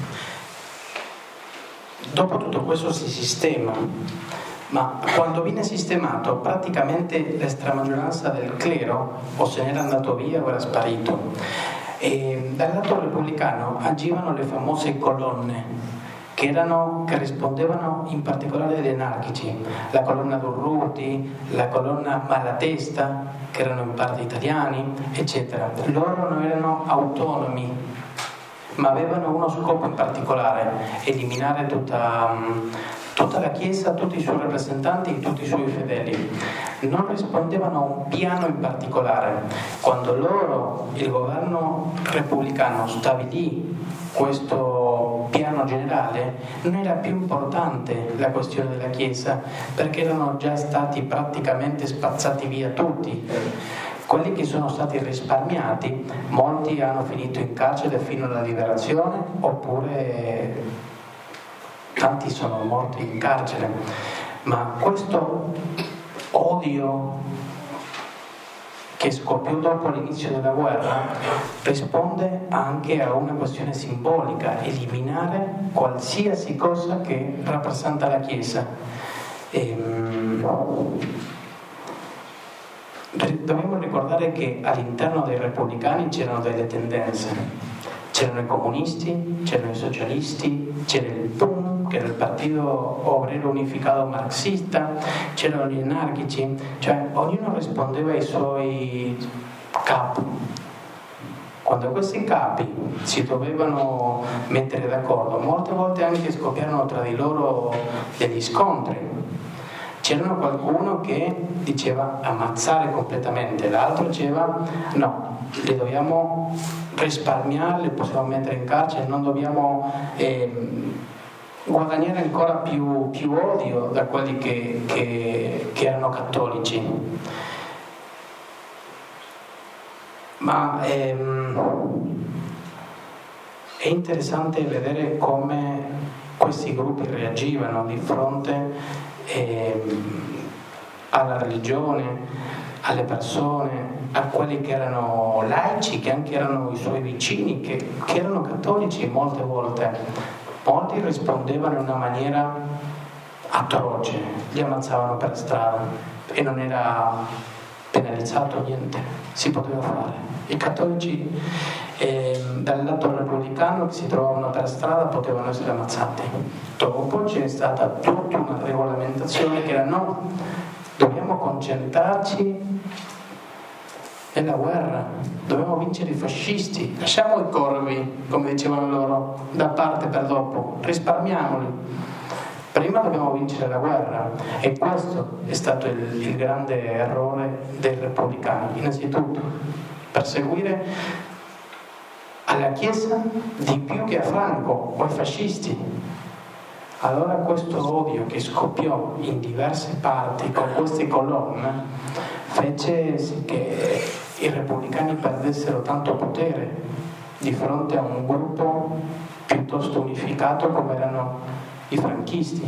Dopo tutto questo si sistema, ma quando viene sistemato praticamente l'estramaggioranza del clero o se n'era andato via o era sparito. E dal lato repubblicano agivano le famose colonne che, erano, che rispondevano in particolare agli anarchici, la colonna Durruti, la colonna Malatesta, che erano in parte italiani, eccetera. Loro non erano autonomi, ma avevano uno scopo in particolare: eliminare tutta, tutta la Chiesa, tutti i suoi rappresentanti e tutti i suoi fedeli. Non rispondevano a un piano in particolare. Quando loro, il governo repubblicano, stabilì questo piano generale, non era più importante la questione della Chiesa, perché erano già stati praticamente spazzati via tutti. Quelli che sono stati risparmiati, molti hanno finito in carcere fino alla liberazione, oppure tanti sono morti in carcere. Ma questo odio che scoppiò dopo l'inizio della guerra risponde anche a una questione simbolica: eliminare qualsiasi cosa che rappresenta la Chiesa. Ehm, Dobbiamo ricordare che all'interno dei repubblicani c'erano delle tendenze, c'erano i comunisti, c'erano i socialisti, c'era il P U M, che era il partito obrero unificato marxista, c'erano gli anarchici, cioè ognuno rispondeva ai suoi capi. Quando questi capi si dovevano mettere d'accordo, molte volte anche scoppiarono tra di loro degli scontri. C'era qualcuno che diceva ammazzare completamente, l'altro diceva no, li dobbiamo risparmiare, li possiamo mettere in carcere, non dobbiamo eh, guadagnare ancora più, più odio da quelli che, che, che erano cattolici. Ma ehm, è interessante vedere come questi gruppi reagivano di fronte alla religione, alle persone, a quelli che erano laici, che anche erano i suoi vicini, che, che erano cattolici molte volte. Molti rispondevano in una maniera atroce, li ammazzavano per strada e non era penalizzato niente, si poteva fare. I cattolici eh, dal lato repubblicano che si trovavano per strada potevano essere ammazzati. Dopo c'è stata tutta una regolamentazione che era no, dobbiamo concentrarci nella guerra, dobbiamo vincere i fascisti, lasciamo i corvi, come dicevano loro, da parte per dopo, risparmiamoli. Prima dobbiamo vincere la guerra, e questo è stato il, il grande errore dei repubblicani. Innanzitutto perseguire alla Chiesa di più che a Franco o ai fascisti. Allora questo odio che scoppiò in diverse parti con queste colonne fece sì che i repubblicani perdessero tanto potere di fronte a un gruppo piuttosto unificato come erano i franchisti.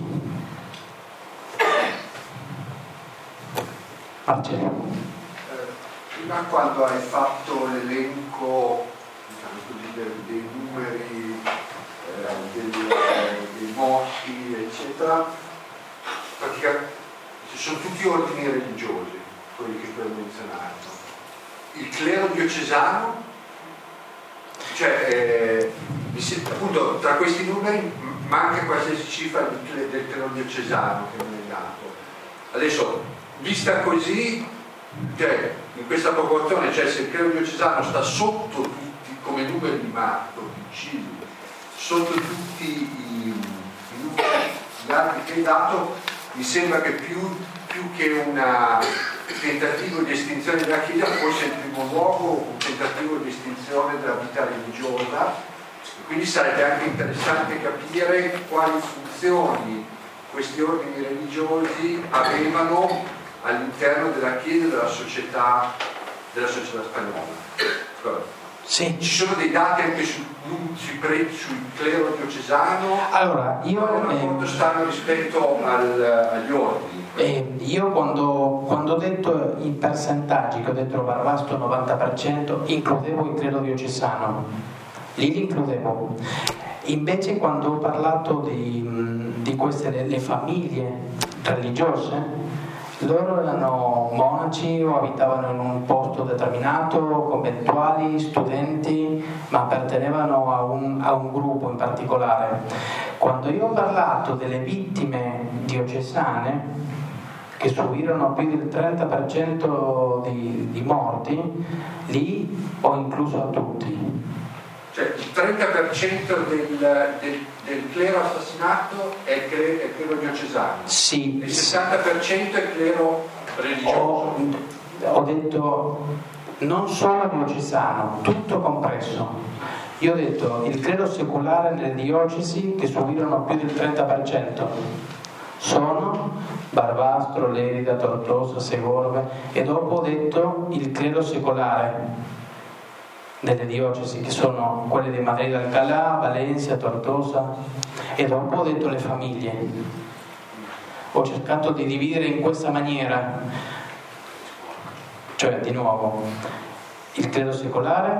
Marcello. Prima, quando hai fatto l'elenco, diciamo così, dei, dei numeri eh, dei, dei morti eccetera, praticamente sono tutti ordini religiosi quelli che tu hai menzionato. Il clero diocesano, cioè eh, appunto tra questi numeri manca qualsiasi cifra del, del clero diocesano che non è dato. Adesso, vista così, cioè, in questa proporzione, cioè se il clero diocesano sta sotto tutti come numeri di Marco, piccini, sotto tutti i, i numeri gli altri che hai dato, mi sembra che più, più che un tentativo di estinzione della Chiesa fosse in primo luogo un tentativo di estinzione della vita religiosa, quindi sarebbe anche interessante capire quali funzioni questi ordini religiosi avevano all'interno della Chiesa e della società, della società spagnola. Sì. Ci sono dei dati anche su, sui, pre, sul clero diocesano? Allora, io quanto eh, stanno rispetto al, agli ordini? Eh, io quando, quando ho detto i percentaggi, che ho detto Barbastro novanta per cento, includevo il clero diocesano, lì li includevo. Invece quando ho parlato di, di queste le famiglie religiose, loro erano monaci o abitavano in un posto determinato, conventuali, studenti, ma appartenevano a un, a un gruppo in particolare. Quando io ho parlato delle vittime diocesane, che subirono più del trenta per cento di, di morti, lì ho incluso a tutti. Cioè il trenta per cento del, del, del clero assassinato è il clero, è il clero diocesano, sì, il sessanta per cento è il clero religioso. Ho, ho detto non solo diocesano, tutto compreso. Io ho detto il clero secolare nelle diocesi che subirono più del trenta per cento sono Barbastro, Lerida, Tortosa, Segorbe, e dopo ho detto il clero secolare delle diocesi che sono quelle di Madrid, Alcalá, Valencia, Tortosa, e dopo ho detto le famiglie. Ho cercato di dividere in questa maniera, cioè di nuovo il clero secolare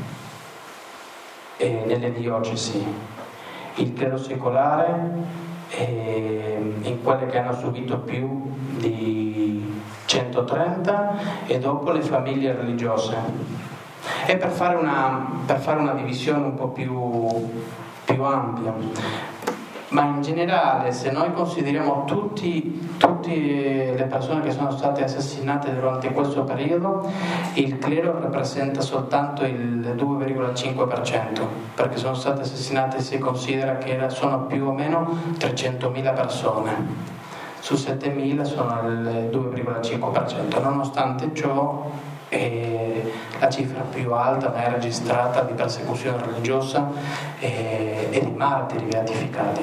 e nelle diocesi, il clero secolare e in quelle che hanno subito più di centotrenta, e dopo le famiglie religiose. E per fare una, per fare una divisione un po' più, più ampia, ma in generale, se noi consideriamo tutti, tutte le persone che sono state assassinate durante questo periodo, il clero rappresenta soltanto il due virgola cinque per cento, perché sono state assassinate, si considera che sono più o meno trecentomila persone. Su settemila sono il due virgola cinque per cento. Nonostante ciò, e la cifra più alta ma è registrata di persecuzione religiosa e, e di martiri beatificati.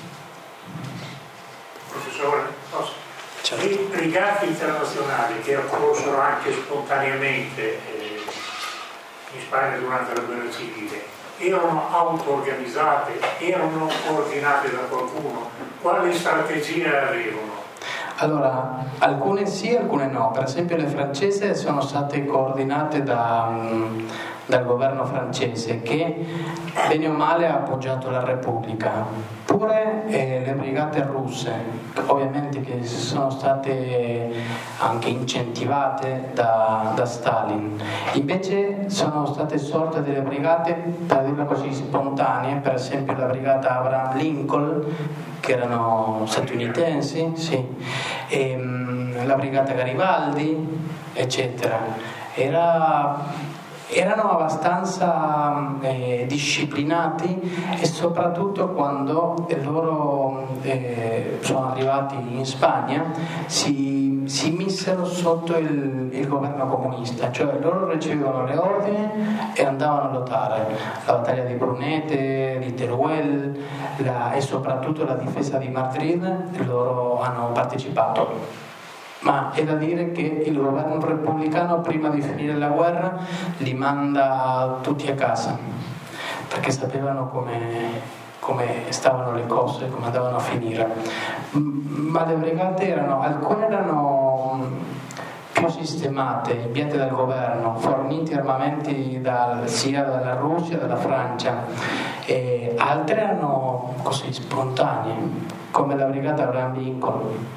Professore, posso? Certo. Le brigate internazionali che occorsero anche spontaneamente eh, in Spagna durante la guerra civile erano auto-organizzate, erano coordinate da qualcuno? Quali strategie avevano? Allora, alcune sì, alcune no. Per esempio le francesi sono state coordinate da, um, dal governo francese, che bene o male ha appoggiato la Repubblica. Pure eh, le brigate russe, ovviamente che sono state anche incentivate da, da Stalin. Invece sono state sorte delle brigate, per dirla così, spontanee, per esempio la brigata Abraham Lincoln, che erano statunitensi, sì, e, um, la brigata Garibaldi, eccetera. Era... erano abbastanza eh, disciplinati, e soprattutto quando loro eh, sono arrivati in Spagna si, si misero sotto il, il governo comunista, cioè loro ricevevano le ordini e andavano a lottare. La battaglia di Brunete, di Teruel la, e soprattutto la difesa di Madrid, loro hanno partecipato. Ma è da dire che il governo repubblicano, prima di finire la guerra, li manda tutti a casa, perché sapevano come, come stavano le cose, come andavano a finire. Ma le brigate erano, alcune erano più sistemate, inviate dal governo, forniti armamenti dal, sia dalla Russia che dalla Francia, e altre erano così spontanee, come la brigata Abraham Lincoln.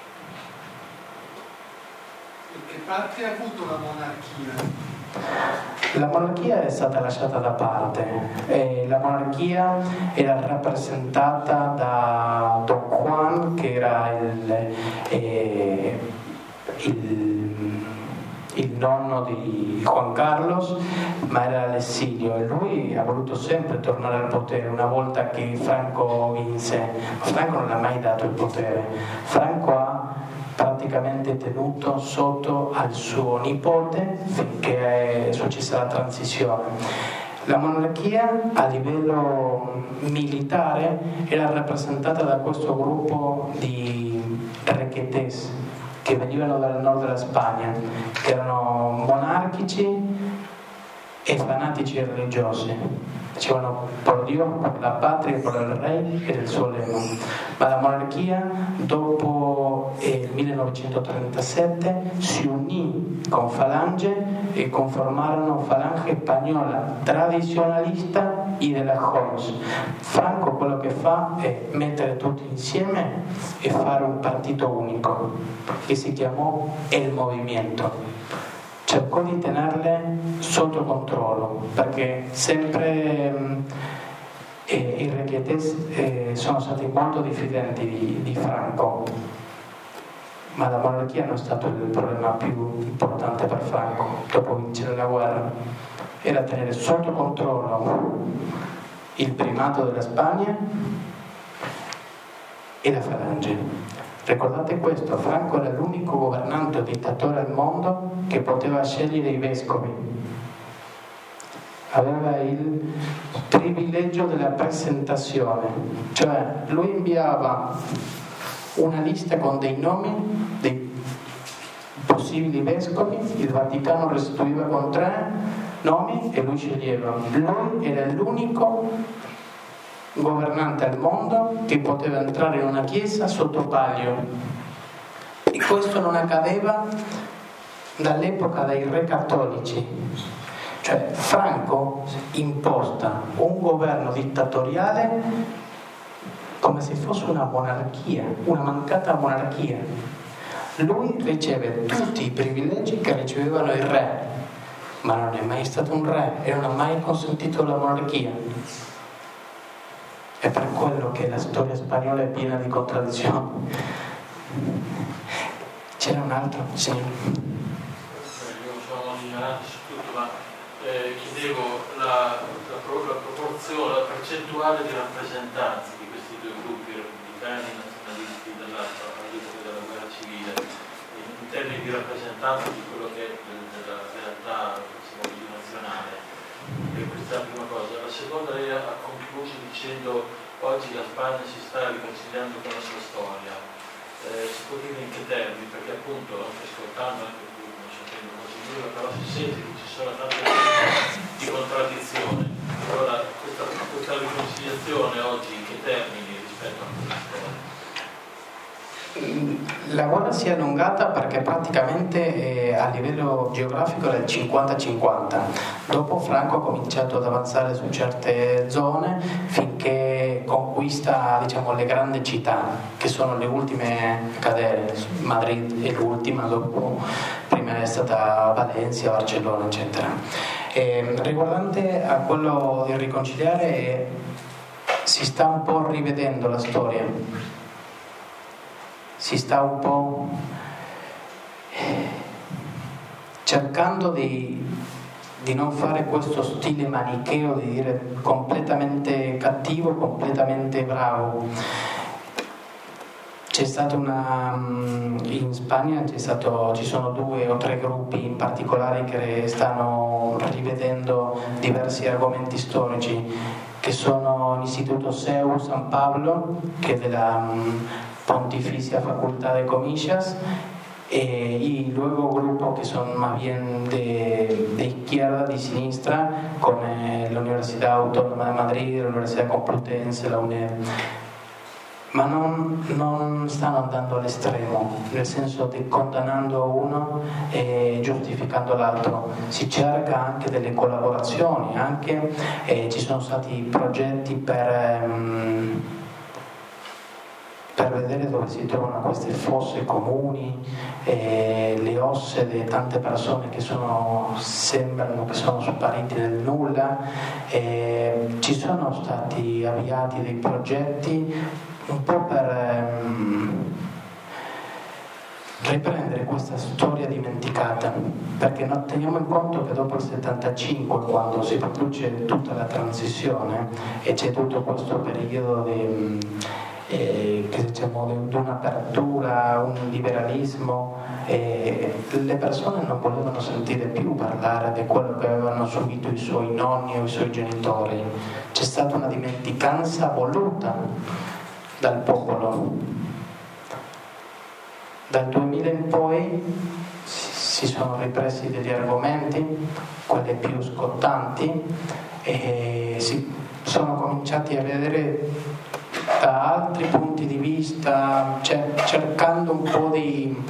Che parte ha avuto la monarchia? La monarchia è stata lasciata da parte e la monarchia era rappresentata da Don Juan, che era il, eh, il, il nonno di Juan Carlos, ma era all'esilio e lui ha voluto sempre tornare al potere una volta che Franco vinse. Franco non ha mai dato il potere, Franco ha praticamente tenuto sotto al suo nipote finché è successa la transizione. La monarchia a livello militare era rappresentata da questo gruppo di requetés che venivano dal nord della Spagna, che erano monarchici e fanatici religiosi. Dicevano por Dio, per la patria, per il re e il suo lema. Ma la monarchia dopo il millenovecentotrentasette si unì con Falange e conformarono Falange Spagnola tradizionalista y de la Homs. Franco quello che fa è mettere tutti insieme e fare un partito unico che si chiamò El Movimiento. Cercò di tenerle sotto controllo perché sempre eh, i requetés eh, sono stati molto diffidenti di, di Franco, ma la monarchia non è stato il problema più importante per Franco dopo vincere la guerra, era tenere sotto controllo il primato della Spagna e la Falange. Ricordate questo, Franco era l'unico governante o dittatore al mondo che poteva scegliere i vescovi. Aveva il privilegio della presentazione, cioè lui inviava una lista con dei nomi dei possibili vescovi, il Vaticano restituiva con tre nomi e lui sceglieva. Lui era l'unico governante al mondo che poteva entrare in una chiesa sotto palio, e questo non accadeva dall'epoca dei re cattolici. Cioè Franco imposta un governo dittatoriale come se fosse una monarchia, una mancata monarchia. Lui riceve tutti i privilegi che ricevevano i re, ma non è mai stato un re e non ha mai consentito la monarchia. È per quello che la storia spagnola è piena di contraddizioni. C'era un altro? Sì. Io sono ignorante su tutto, ma eh, chiedevo la, la, la proporzione, la percentuale di rappresentanza di questi due gruppi repubblicani e nazionalisti dell'altro all'epoca della guerra civile, in termini di rappresentanza di quello che è della realtà nazionale. E questa è la prima cosa. La seconda, lei ha concluso dicendo oggi la Spagna si sta riconciliando con la sua storia. Eh, si può dire in che termini? Perché appunto, anche ascoltando, anche qui non sapendo quasi nulla, però si sente che ci sono tante cose di contraddizione. Allora, questa, questa riconciliazione oggi in che termini rispetto a questa storia? La guerra si è allungata perché praticamente eh, a livello geografico era il cinquanta cinquanta. Dopo Franco ha cominciato ad avanzare su certe zone finché conquista, diciamo, le grandi città, che sono le ultime a cadere. Madrid è l'ultima, dopo prima è stata Valencia, Barcellona, eccetera. E, riguardante a quello di riconciliare, eh, si sta un po' rivedendo la storia. Si sta un po' cercando di, di non fare questo stile manicheo di dire completamente cattivo, completamente bravo. C'è stata una in Spagna c'è stato, ci sono due o tre gruppi in particolare che stanno rivedendo diversi argomenti storici, che sono l'Istituto C E U San Pablo, che è della Pontificia Facultad de Comillas, y luego grupos que son más bien de, de izquierda, de sinistra, come l'Università Autonoma di Madrid, l'Università Complutense, la UNED. Ma non, non stanno andando all'estremo, nel senso di condannando uno e giustificando l'altro. Si cerca anche delle collaborazioni, anche eh, ci sono stati progetti per... Um, per vedere dove si trovano queste fosse comuni, eh, le ossa di tante persone che sono, sembrano che sono spariti nel nulla. Eh, ci sono stati avviati dei progetti un po' per ehm, riprendere questa storia dimenticata, perché non teniamo in conto che dopo il settantacinque, quando si produce tutta la transizione e c'è tutto questo periodo di, eh, che diciamo, di un'apertura, un liberalismo, eh, le persone non volevano sentire più parlare di quello che avevano subito i suoi nonni o i suoi genitori. C'è stata una dimenticanza voluta dal popolo. Dal duemila in poi si sono ripresi degli argomenti, quelli più scottanti, e si sono cominciati a vedere da altri punti di vista, cercando un po' di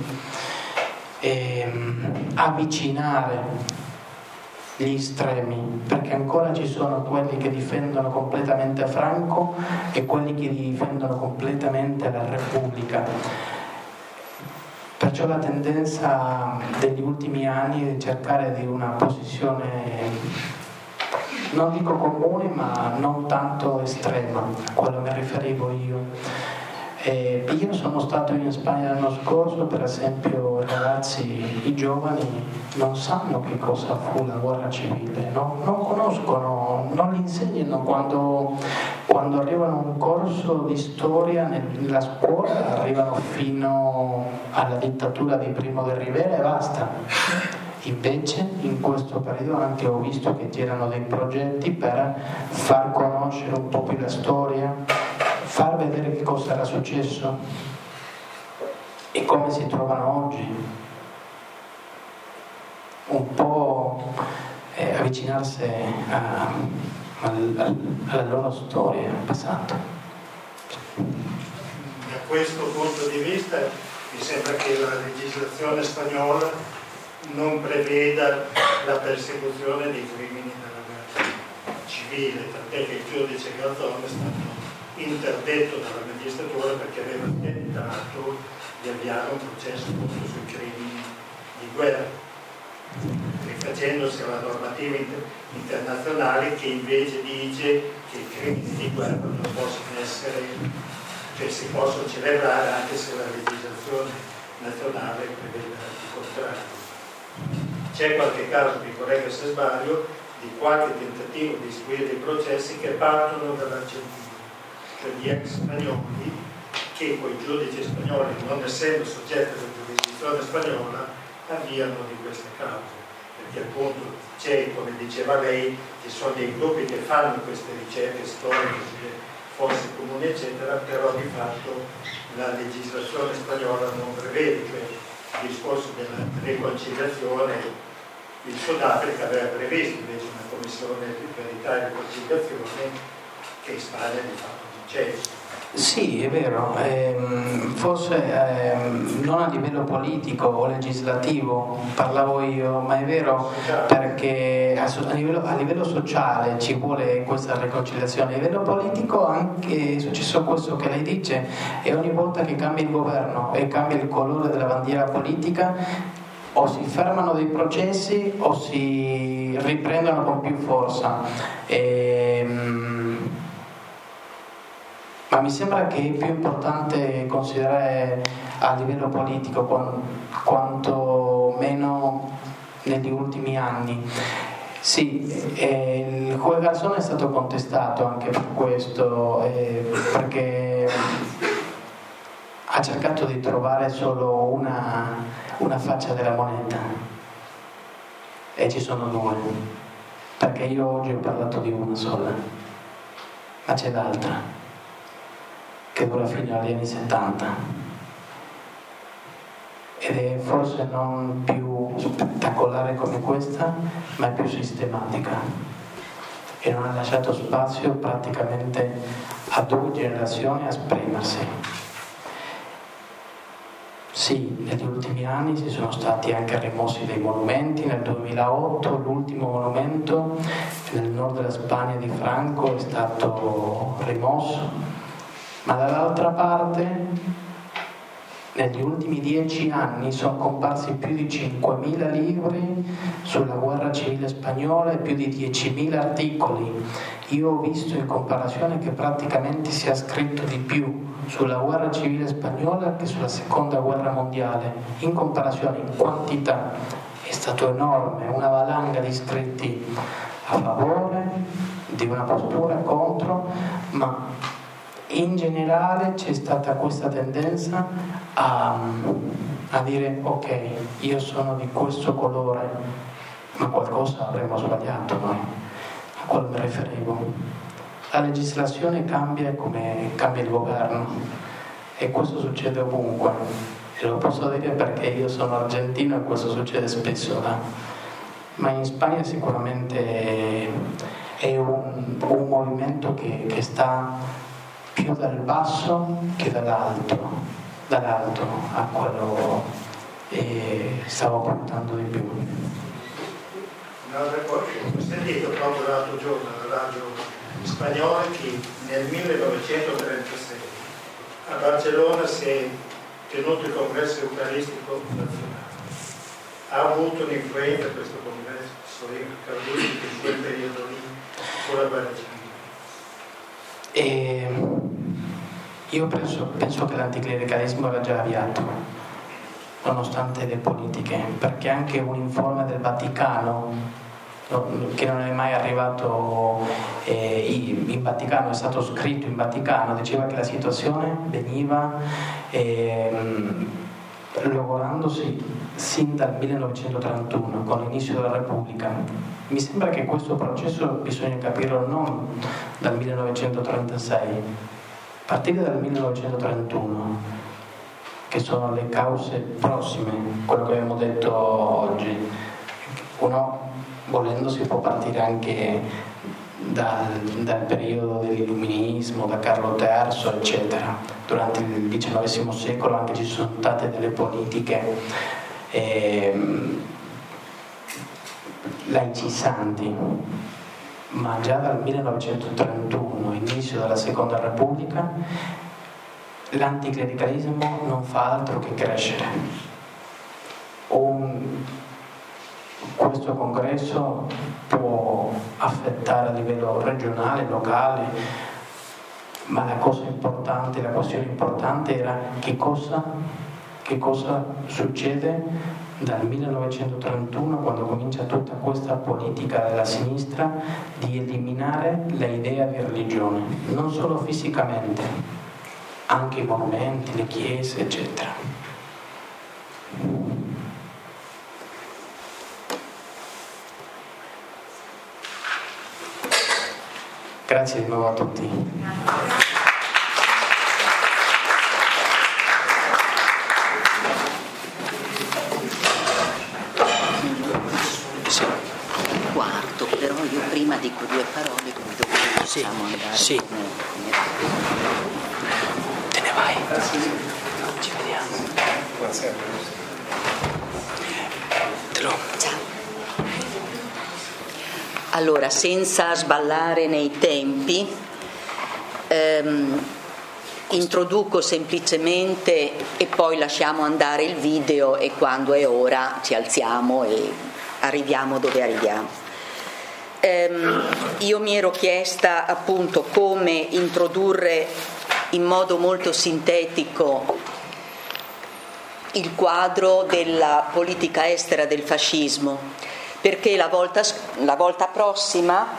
ehm, avvicinare gli estremi, perché ancora ci sono quelli che difendono completamente Franco e quelli che difendono completamente la Repubblica. Perciò la tendenza degli ultimi anni è di cercare di una posizione, non dico comune, ma non tanto estrema, a quello mi riferivo io. E io sono stato in Spagna l'anno scorso, per esempio, i ragazzi, i giovani non sanno che cosa fu la guerra civile, no? Non conoscono, non li insegnano quando, quando arrivano a un corso di storia nella scuola, arrivano fino alla dittatura di Primo de Rivera e basta. Invece in questo periodo anche ho visto che c'erano dei progetti per far conoscere un po' più la storia, far vedere che cosa era successo e come si trovano oggi, un po' eh, avvicinarsi a, a, a, alla loro storia passata. Da questo punto di vista mi sembra che la legislazione spagnola non preveda la persecuzione dei crimini della guerra civile, tant'è che il giudice Garzón è stato interdetto dalla magistratura perché aveva tentato di avviare un processo appunto sui crimini di guerra, rifacendosi alla normativa inter- internazionale che invece dice che i crimini di guerra non possono essere, cioè si possono celebrare anche se la legislazione nazionale prevede il contrario. C'è qualche caso, mi corregga se sbaglio, di qualche tentativo di istruire dei processi che partono dall'Argentina, cioè di ex spagnoli che quei giudici spagnoli, non essendo soggetti alla giurisdizione spagnola, avviano di queste cause, perché appunto c'è, come diceva lei, ci sono dei gruppi che fanno queste ricerche storiche sulle fosse comuni eccetera, però di fatto la legislazione spagnola non prevede, cioè il discorso della riconciliazione. Il Sudafrica aveva previsto invece una commissione di verità e riconciliazione che in Spagna di fatto non c'è. Sì, è vero, ehm, forse ehm, non a livello politico o legislativo parlavo io, ma è vero perché a, a, livello, a livello sociale ci vuole questa riconciliazione, a livello politico anche è successo questo che lei dice, e ogni volta che cambia il governo e cambia il colore della bandiera politica o si fermano dei processi o si riprendono con più forza. Ehm, Ma mi sembra che è più importante considerare a livello politico quanto meno negli ultimi anni. Sì, eh, il Juez Garzón è stato contestato anche per questo, eh, perché ha cercato di trovare solo una, una faccia della moneta e ci sono due, perché io oggi ho parlato di una sola, ma c'è l'altra che dura fino agli anni settanta ed è forse non più spettacolare come questa, ma è più sistematica e non ha lasciato spazio praticamente a due generazioni a esprimersi. Sì, negli ultimi anni si sono stati anche rimossi dei monumenti. Nel duemilaotto l'ultimo monumento nel nord della Spagna di Franco è stato rimosso, ma dall'altra parte negli ultimi dieci anni sono comparsi più di cinquemila libri sulla guerra civile spagnola e più di diecimila articoli. Io ho visto in comparazione che praticamente si è scritto di più sulla guerra civile spagnola che sulla seconda guerra mondiale. In comparazione, in quantità, è stato enorme, una valanga di scritti a favore, di una postura contro, ma in generale c'è stata questa tendenza a, a dire ok, io sono di questo colore, ma qualcosa avremmo sbagliato noi, a quello mi riferivo. La legislazione cambia come cambia il governo e questo succede ovunque, e lo posso dire perché io sono argentino e questo succede spesso là, ma in Spagna sicuramente è un, un movimento che, che sta più dal basso che dall'alto, dall'alto a quello e stavo puntando di più. Un'altra cosa, ho sentito proprio l'altro giorno alla radio spagnola che nel millenovecentotrentasei a Barcellona si è tenuto il congresso eucaristico nazionale. Ha avuto un'influenza questo congresso eucaristico in quel periodo lì sulla guerra civile. E io penso, penso che l'anticlericalismo era già avviato, nonostante le politiche, perché anche un informe del Vaticano, che non è mai arrivato eh, in Vaticano, è stato scritto in Vaticano, diceva che la situazione veniva eh, logorandosi sin dal millenovecentotrentuno, con l'inizio della Repubblica. Mi sembra che questo processo bisogna capirlo non dal millenovecentotrentasei, a partire dal millenovecentotrentuno, che sono le cause prossime, quello che abbiamo detto oggi. Uno, volendo, si può partire anche dal, dal periodo dell'illuminismo, da Carlo terzo, eccetera. Durante il diciannovesimo secolo anche ci sono state delle politiche eh, laicizzanti, ma già dal millenovecentotrentuno, inizio della Seconda Repubblica, l'anticlericalismo non fa altro che crescere. Un, questo congresso può affettare a livello regionale, locale, ma la cosa importante, la questione importante era che cosa, che cosa succede dal millenovecentotrentuno, quando comincia tutta questa politica della sinistra di eliminare l'idea di religione, non solo fisicamente, anche i monumenti, le chiese, eccetera. Grazie di nuovo a tutti. Quarto, però io prima dico due parole, poi dopo possiamo sì, andare. Sì. Come, come... Te ne vai. Ci vediamo. Buonasera. Te lo... Ciao. Allora, senza sballare nei tempi, ehm, introduco semplicemente e poi lasciamo andare il video e quando è ora ci alziamo e arriviamo dove arriviamo. Ehm, io mi ero chiesta appunto come introdurre in modo molto sintetico il quadro della politica estera del fascismo, perché la volta, la volta prossima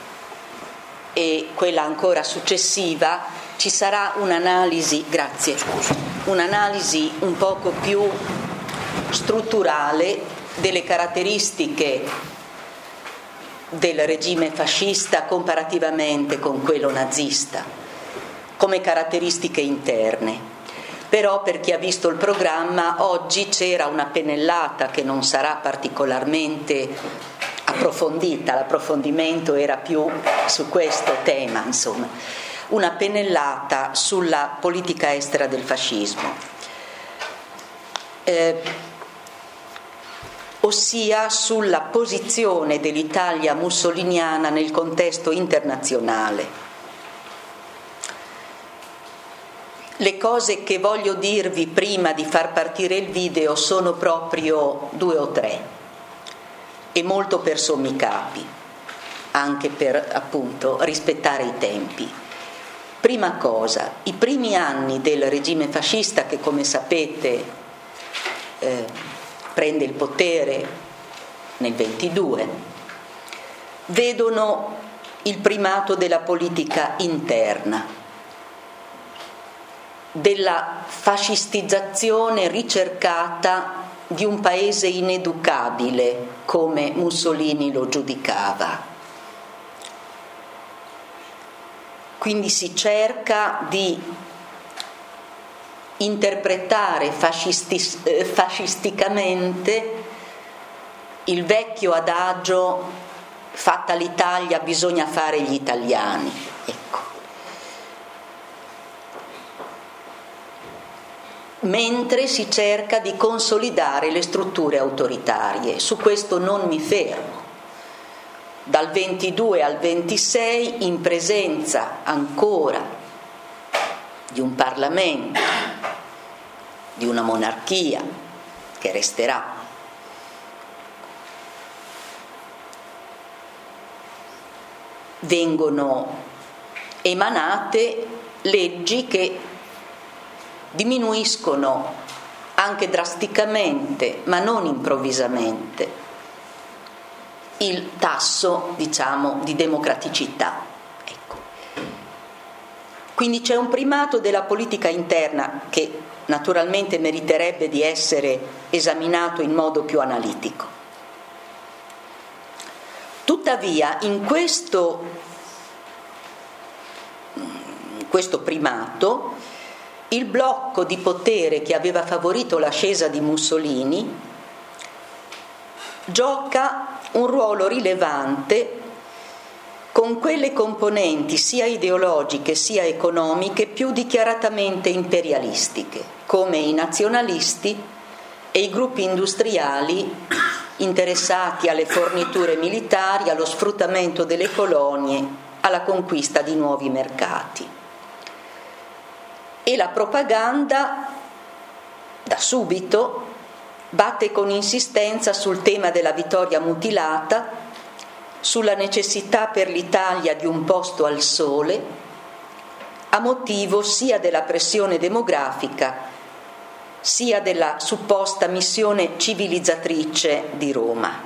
e quella ancora successiva ci sarà un'analisi, grazie, un'analisi un poco più strutturale delle caratteristiche del regime fascista comparativamente con quello nazista, come caratteristiche interne. Però per chi ha visto il programma oggi c'era una pennellata che non sarà particolarmente approfondita, l'approfondimento era più su questo tema, insomma, una pennellata sulla politica estera del fascismo, eh, ossia sulla posizione dell'Italia mussoliniana nel contesto internazionale. Le cose che voglio dirvi prima di far partire il video sono proprio due o tre, e molto per sommi capi, anche per appunto rispettare i tempi. Prima cosa, i primi anni del regime fascista, che come sapete eh, prende il potere nel ventidue, vedono il primato della politica interna, della fascistizzazione ricercata di un paese ineducabile, come Mussolini lo giudicava. Quindi si cerca di interpretare fascisti- eh, fascisticamente il vecchio adagio fatta l'Italia bisogna fare gli italiani. Ecco. Mentre si cerca di consolidare le strutture autoritarie. Su questo non mi fermo. Dal ventidue al ventisei, in presenza ancora di un Parlamento, di una monarchia che resterà, vengono emanate leggi che diminuiscono anche drasticamente, ma non improvvisamente, il tasso, diciamo, di democraticità. Ecco. Quindi c'è un primato della politica interna che naturalmente meriterebbe di essere esaminato in modo più analitico. Tuttavia, in questo, in questo primato, il blocco di potere che aveva favorito l'ascesa di Mussolini gioca un ruolo rilevante con quelle componenti sia ideologiche sia economiche più dichiaratamente imperialistiche, come i nazionalisti e i gruppi industriali interessati alle forniture militari, allo sfruttamento delle colonie, alla conquista di nuovi mercati. E la propaganda da subito batte con insistenza sul tema della vittoria mutilata, sulla necessità per l'Italia di un posto al sole, a motivo sia della pressione demografica sia della supposta missione civilizzatrice di Roma.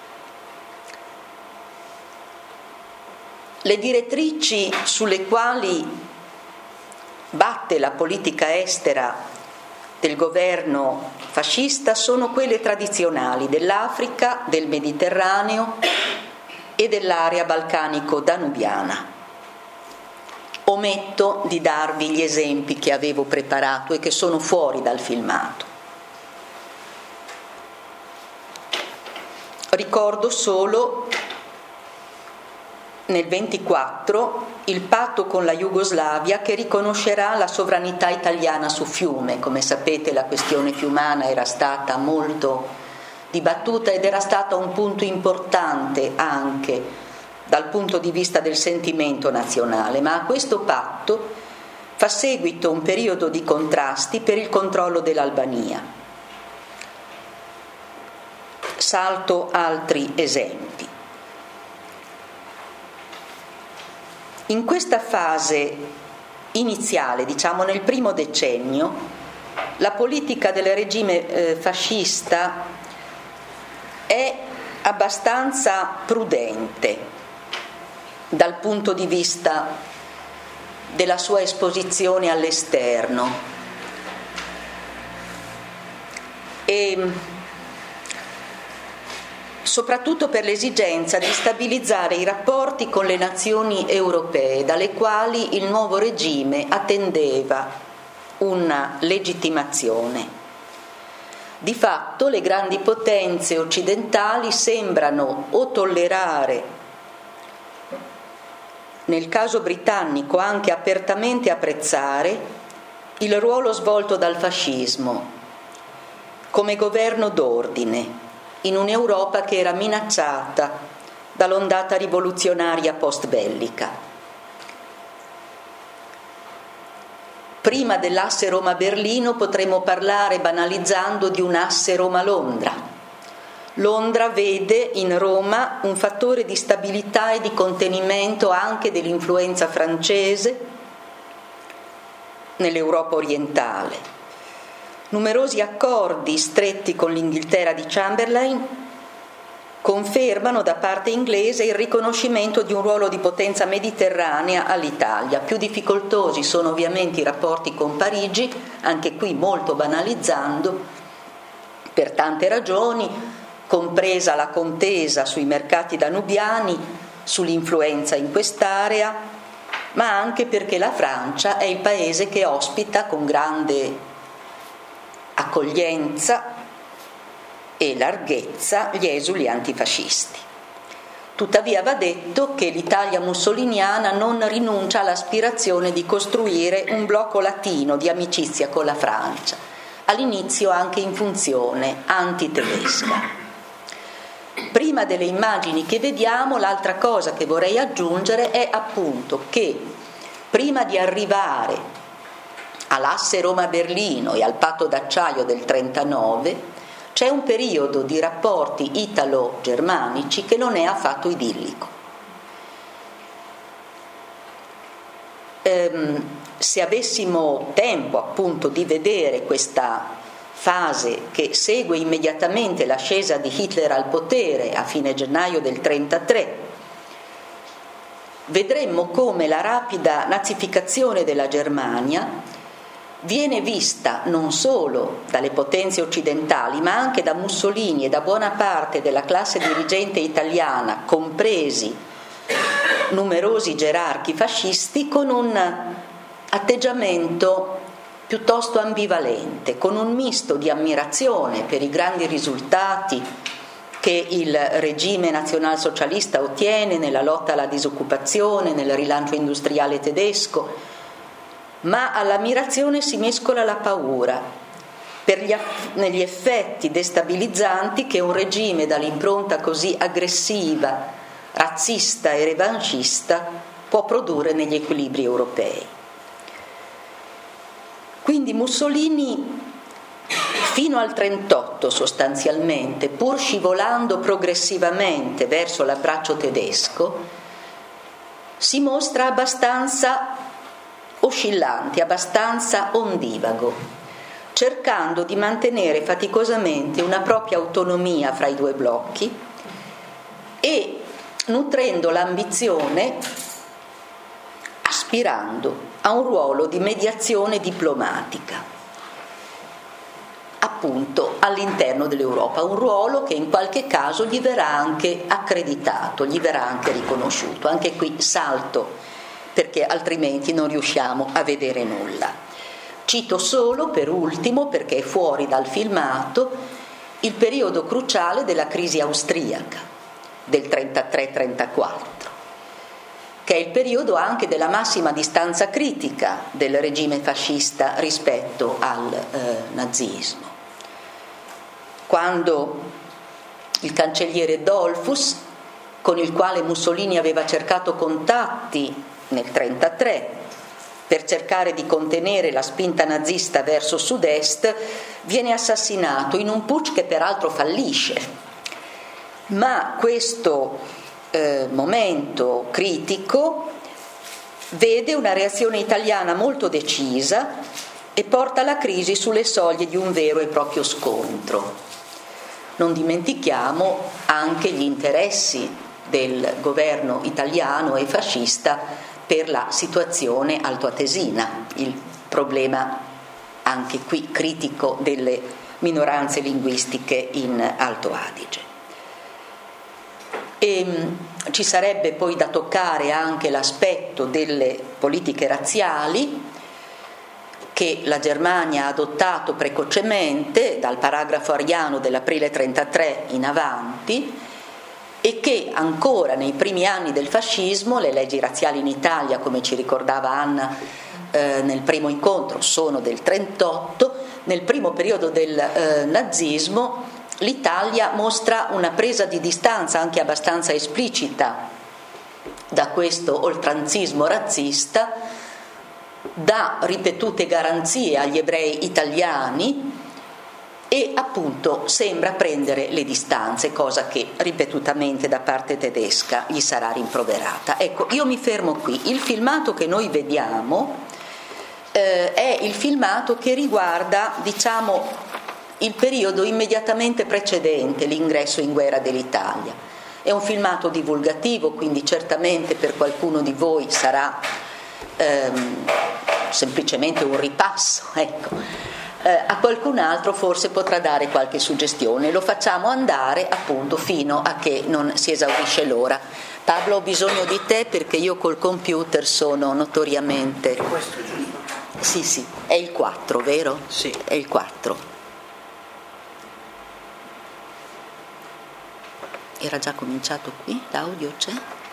Le direttrici sulle quali batte la politica estera del governo fascista sono quelle tradizionali dell'Africa, del Mediterraneo e dell'area balcanico-danubiana. Ometto di darvi gli esempi che avevo preparato e che sono fuori dal filmato. Ricordo solo nel ventiquattro il patto con la Jugoslavia che riconoscerà la sovranità italiana su Fiume. Come sapete, la questione fiumana era stata molto dibattuta ed era stata un punto importante anche dal punto di vista del sentimento nazionale, ma a questo patto fa seguito un periodo di contrasti per il controllo dell'Albania. Salto altri esempi. In questa fase iniziale, diciamo nel primo decennio, la politica del regime eh, fascista è abbastanza prudente dal punto di vista della sua esposizione all'esterno e soprattutto per l'esigenza di stabilizzare i rapporti con le nazioni europee, dalle quali il nuovo regime attendeva una legittimazione. Di fatto le grandi potenze occidentali sembrano o tollerare, nel caso britannico anche apertamente apprezzare, il ruolo svolto dal fascismo come governo d'ordine in un'Europa che era minacciata dall'ondata rivoluzionaria post-bellica. prima dell'asse Roma-Berlino potremmo parlare, banalizzando, di un asse Roma-Londra. Londra vede in Roma un fattore di stabilità e di contenimento anche dell'influenza francese nell'Europa orientale. Numerosi accordi stretti con l'Inghilterra di Chamberlain confermano da parte inglese il riconoscimento di un ruolo di potenza mediterranea all'Italia. Più difficoltosi sono ovviamente i rapporti con Parigi, anche qui molto banalizzando, per tante ragioni, compresa la contesa sui mercati danubiani, sull'influenza in quest'area, ma anche perché la Francia è il paese che ospita con grande accoglienza e larghezza gli esuli antifascisti. Tuttavia va detto che l'Italia mussoliniana non rinuncia all'aspirazione di costruire un blocco latino di amicizia con la Francia, all'inizio anche in funzione antitedesca. Prima delle immagini che vediamo, l'altra cosa che vorrei aggiungere è appunto che prima di arrivare all'asse Roma-Berlino e al patto d'acciaio del trentanove c'è un periodo di rapporti italo-germanici che non è affatto idillico. Ehm, se avessimo tempo appunto di vedere questa fase che segue immediatamente l'ascesa di Hitler al potere a fine gennaio del trentatré, vedremmo come la rapida nazificazione della Germania viene vista non solo dalle potenze occidentali, ma anche da Mussolini e da buona parte della classe dirigente italiana, compresi numerosi gerarchi fascisti, con un atteggiamento piuttosto ambivalente, con un misto di ammirazione per i grandi risultati che il regime nazionalsocialista ottiene nella lotta alla disoccupazione, nel rilancio industriale tedesco, ma all'ammirazione si mescola la paura per gli, negli effetti destabilizzanti che un regime dall'impronta così aggressiva, razzista e revanchista può produrre negli equilibri europei. Quindi Mussolini fino al trentotto sostanzialmente, pur scivolando progressivamente verso l'abbraccio tedesco, si mostra abbastanza oscillante, abbastanza ondivago, cercando di mantenere faticosamente una propria autonomia fra i due blocchi e nutrendo l'ambizione, aspirando a un ruolo di mediazione diplomatica, appunto all'interno dell'Europa, un ruolo che in qualche caso gli verrà anche accreditato, gli verrà anche riconosciuto. Anche qui salto, perché altrimenti non riusciamo a vedere nulla. Cito solo, per ultimo, perché è fuori dal filmato, il periodo cruciale della crisi austriaca del trentatré trentaquattro, che è il periodo anche della massima distanza critica del regime fascista rispetto al eh, nazismo. Quando il cancelliere Dollfuss, con il quale Mussolini aveva cercato contatti nel trentatré per cercare di contenere la spinta nazista verso sud-est, viene assassinato in un putsch che peraltro fallisce. Ma questo eh, momento critico vede una reazione italiana molto decisa e porta la crisi sulle soglie di un vero e proprio scontro. Non dimentichiamo anche gli interessi del governo italiano e fascista per la situazione altoatesina, il problema anche qui critico delle minoranze linguistiche in Alto Adige. E ci sarebbe poi da toccare anche l'aspetto delle politiche razziali che la Germania ha adottato precocemente dal paragrafo ariano dell'aprile trentatré in avanti, e che ancora nei primi anni del fascismo, le leggi razziali in Italia, come ci ricordava Anna eh, nel primo incontro, sono del trentotto, nel primo periodo del eh, nazismo l'Italia mostra una presa di distanza anche abbastanza esplicita da questo oltranzismo razzista, dà ripetute garanzie agli ebrei italiani e appunto sembra prendere le distanze, cosa che ripetutamente da parte tedesca gli sarà rimproverata. Ecco, io mi fermo qui. Il filmato che noi vediamo eh, è il filmato che riguarda, diciamo, il periodo immediatamente precedente l'ingresso in guerra dell'Italia. È un filmato divulgativo, quindi certamente per qualcuno di voi sarà ehm, semplicemente un ripasso, ecco. Eh, a qualcun altro forse potrà dare qualche suggestione. Lo facciamo andare appunto fino a che non si esaurisce l'ora. Pablo, ho bisogno di te perché io col computer sono notoriamente... Questo è giusto? Sì, sì, è il quattro, vero? Sì. È il quattro. Era già cominciato qui? L'audio c'è?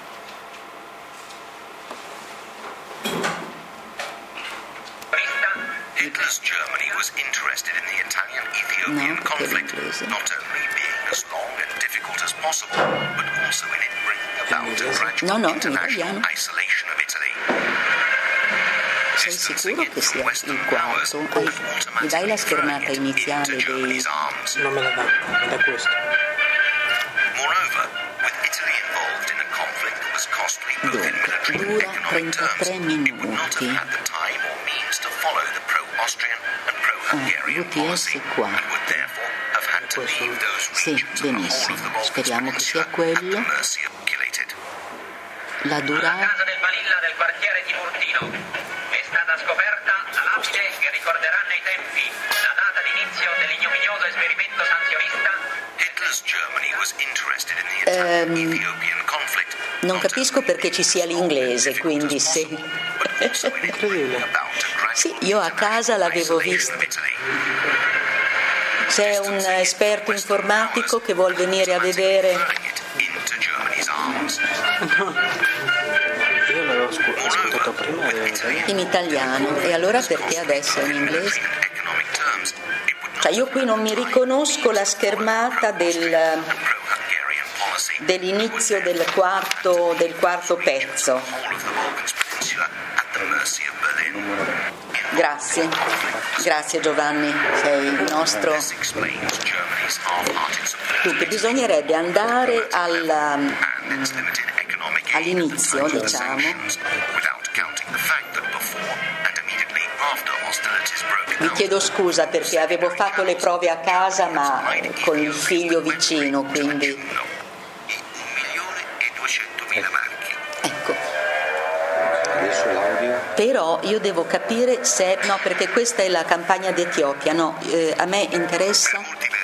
Hitler's Germany was interested in the Italian-Ethiopian no, conflict, not only being as long and difficult as possible, but also in it bringing about a gradual no, no, international isolation of Italy. Sei sicuro che sia il quarto? Mi dai la schermata iniziale dei... Non me la dà, me dà questo. Moreover, with Italy involved in a conflict that was costly both in military and dura economic terms, trentatré it would not minuti. have had the time or means to follow the pro-Austrian and pro-Hungarian policy, and would therefore have had to leave those Sì, regions of the whole benissimo. of the Balkans Speriamo che sia Peninsula at the quello. mercy of calculated. La Alla durata... casa del Balilla del quartiere Tiburtino è stata scoperta la lapide che ricorderà nei tempi la data d'inizio dell'ignominioso esperimento sanzionista. Hitler's Germany was interested in the Italian-Ethiopian conflict. Non capisco perché ci sia l'inglese, quindi se... Sì, io a casa l'avevo visto. C'è un esperto informatico che vuol venire a vedere... Io l'avevo ascoltato prima in italiano, e allora perché adesso è in inglese? Cioè io qui non mi riconosco la schermata del, dell'inizio del quarto, del quarto pezzo. Grazie, grazie Giovanni, sei il nostro... Dunque bisognerebbe andare alla, all'inizio, diciamo. Vi chiedo scusa perché avevo fatto le prove a casa ma con il figlio vicino, quindi... Ecco. Però io devo capire se... No, perché questa è la campagna d'Etiopia, no, eh, a me interessa...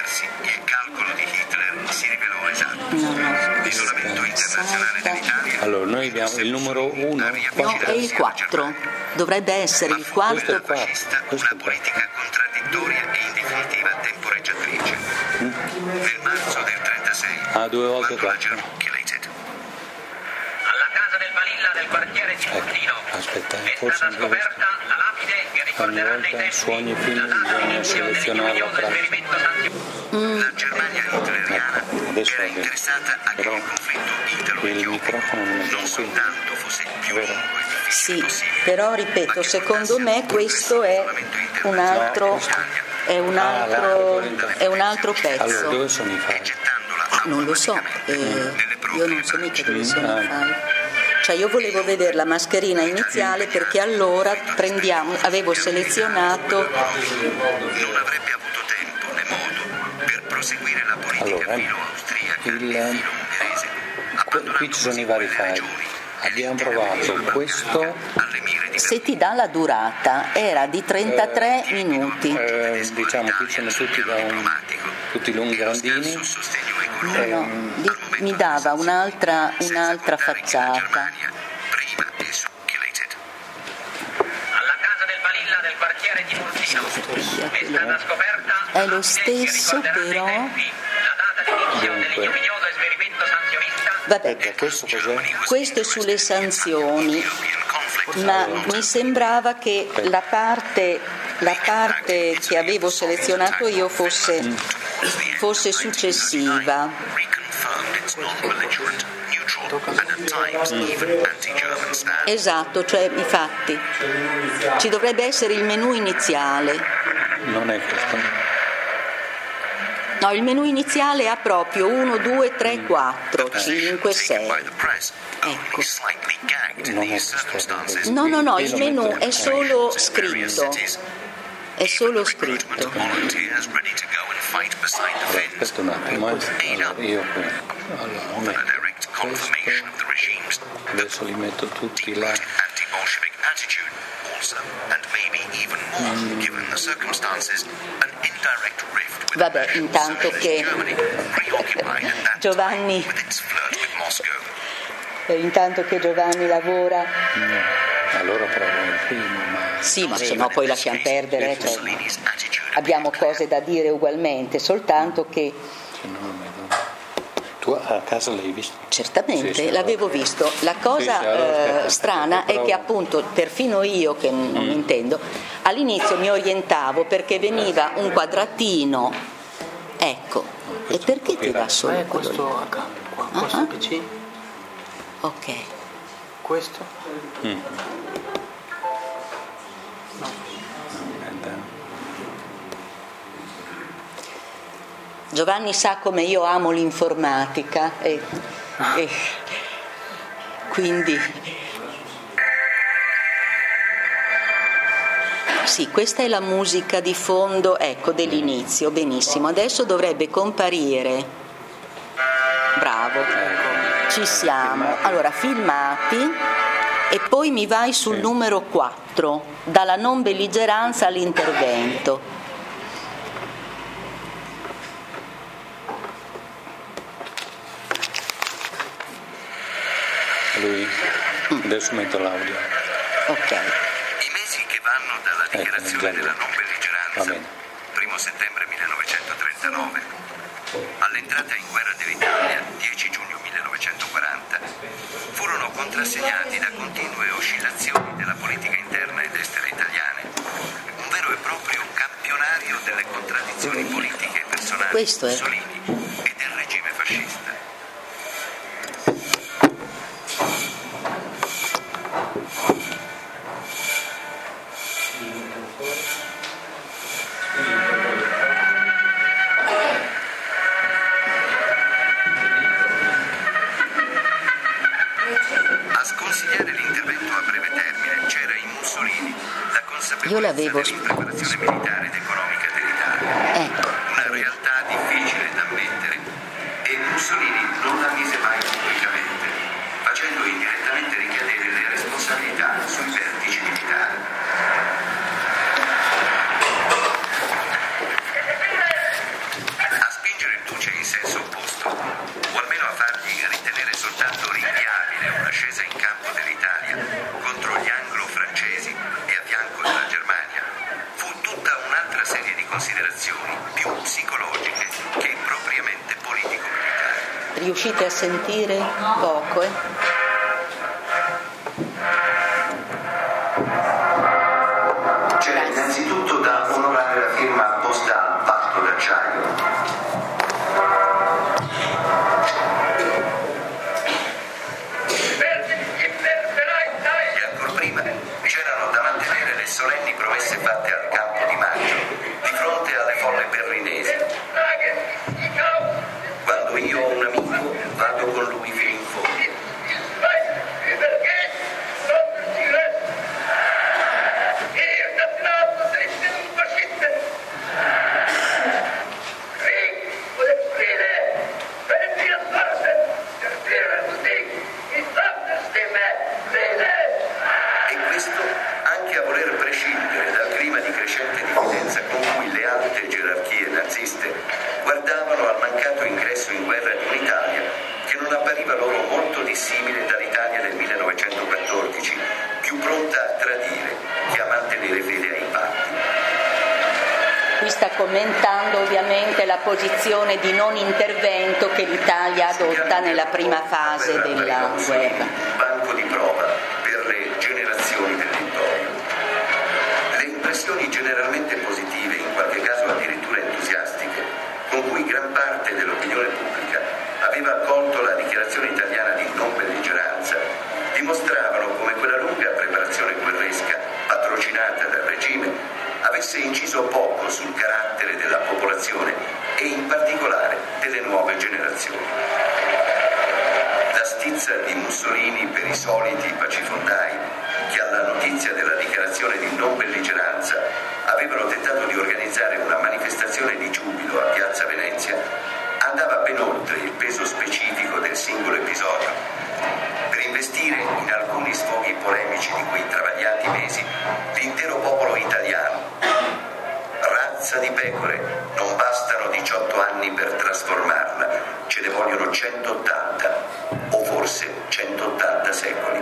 No, no, salta. Allora, noi abbiamo il numero uno. No, è il quattro. Dovrebbe essere il quarto. Questo è il una politica contraddittoria e in definitiva temporeggiatrice. Mm. Nel marzo del trentasei, ah, due volte quattro. Alla casa del Balilla del quartiere Tiburtino Aspetta, è forse stata scoperta la lapide che ricorderà nei tempi suoni film bisogna selezionarlo tra mm. La Germania hitleriana era interessata a che il conflitto italo-etiopico non soltanto fosse più lungo e difficile Sì, però ripeto, secondo me questo è un altro, è un altro, è un altro pezzo. Allora, dove sono i file? Ah, non lo so, eh, io non so mica dove sono i file. Cioè io volevo vedere la mascherina iniziale perché allora prendiamo, avevo selezionato... Non avrebbe avuto tempo né modo per proseguire la politica allora, filo-austriaca il, e filo-ungherese. Qui, qui ci sono i vari file. Abbiamo provato questo. Se ti dà la durata era di trentatré eh, minuti. Eh, diciamo qui sono tutti da un, tutti lunghi grandini. No, no, di, mi dava un'altra, un'altra facciata. Alla casa del Balilla del quartiere Tiburtino è stata scoperta È lo stesso però. la data d'inizio dell'ignominioso esperimento sanzionista. Vabbè, questo cos'è? questo è sulle sanzioni, ma mi sembrava che la parte, la parte che avevo selezionato io fosse, fosse successiva. Esatto, cioè infatti ci dovrebbe essere il menù iniziale. Non è questo. No, il menù iniziale ha proprio uno, due, tre, quattro, cinque, sei. Ecco. Non è questo. No, no, no, il menù è solo scritto. È solo scritto. Aspetta un attimo, allora, io allora, metto questo, adesso li metto tutti là. Mm. Vabbè, intanto che Giovanni intanto che Giovanni lavora. No, allora provo il primo, ma sì, ma se no poi lasciamo perdere, cioè, abbiamo cose da dire ugualmente, soltanto che tu a casa l'hai visto? Certamente, sì, sì, l'avevo allora. visto. La cosa sì, sì, allora, eh, aspetta, strana aspetta, è che appunto perfino io che non mm. intendo, all'inizio mi orientavo perché veniva un quadratino, ecco, no, e perché ti dà solo eh, questo H, qua, questo uh-huh. P C? Ok. Questo? Mm. No. Giovanni sa come io amo l'informatica e, e quindi sì, questa è la musica di fondo, ecco, dell'inizio, benissimo. Adesso dovrebbe comparire, bravo, ci siamo. Allora, filmati e poi mi vai sul numero quattro, dalla non belligeranza all'intervento. Lui, adesso metto l'audio. Ok. I mesi che vanno dalla dichiarazione ecco, della non belligeranza, primo settembre millenovecentotrentanove, all'entrata in guerra dell'Italia, dieci giugno millenovecentoquaranta, furono contrassegnati da continue oscillazioni della politica interna ed estera italiane, un vero e proprio campionario delle contraddizioni politiche e personali di Mussolini e del regime fascista. A sconsigliare l'intervento a breve termine c'era in Mussolini la consapevolezza dell'impreparazione militare ed economica dell'Italia, ecco. una realtà difficile da ammettere, e Mussolini non la mise mai pubblicamente, facendo indirettamente ricadere le responsabilità sui vertici militari. A spingere il duce in senso opposto, o almeno a fargli ritenere soltanto rinviabile un'ascesa in campo dell'Italia contro gli anglo-francesi e a fianco della Germania, fu tutta un'altra serie di considerazioni più psicologiche che propriamente politico-militari. Riuscite a sentire? Poco, eh? C'è innanzitutto da onorare la firma apposta al patto d'acciaio. E ancor prima c'erano da mantenere le solenni promesse fatte al campo di maggio di fronte alle folle berlinesi. Quando io ho un amico vado con lui fino in fondo. E questo anche a voler prescindere dal clima di crescente diffidenza con cui le alte gerarchie naziste guardavano al mancato ingresso in guerra di un'Italia che non appariva loro molto dissimile dall'Italia del millenovecentoquattordici, più pronta a tradire che a mantenere fede ai patti. Qui sta commentando ovviamente la posizione di non intervento che l'Italia adotta nella prima fase della guerra. Un banco di prova per le generazioni dell'imperio. Le impressioni generalmente positive, in qualche caso addirittura entusiastiche, con cui gran parte dell'opinione pubblica aveva accolto la dichiarazione italiana di non incisivo sul carattere della popolazione e in particolare delle nuove generazioni. La stizza di Mussolini per i soliti pacifondai che alla notizia della dichiarazione di non belligeranza avevano tentato di organizzare una manifestazione di giubilo a Piazza Venezia andava ben oltre il peso specifico del singolo episodio per investire in alcuni sfoghi polemici di quei travagliati mesi l'intero popolo italiano. Razza di pecore, non bastano diciotto anni per trasformarla, ce ne vogliono centottanta o forse centottanta secoli.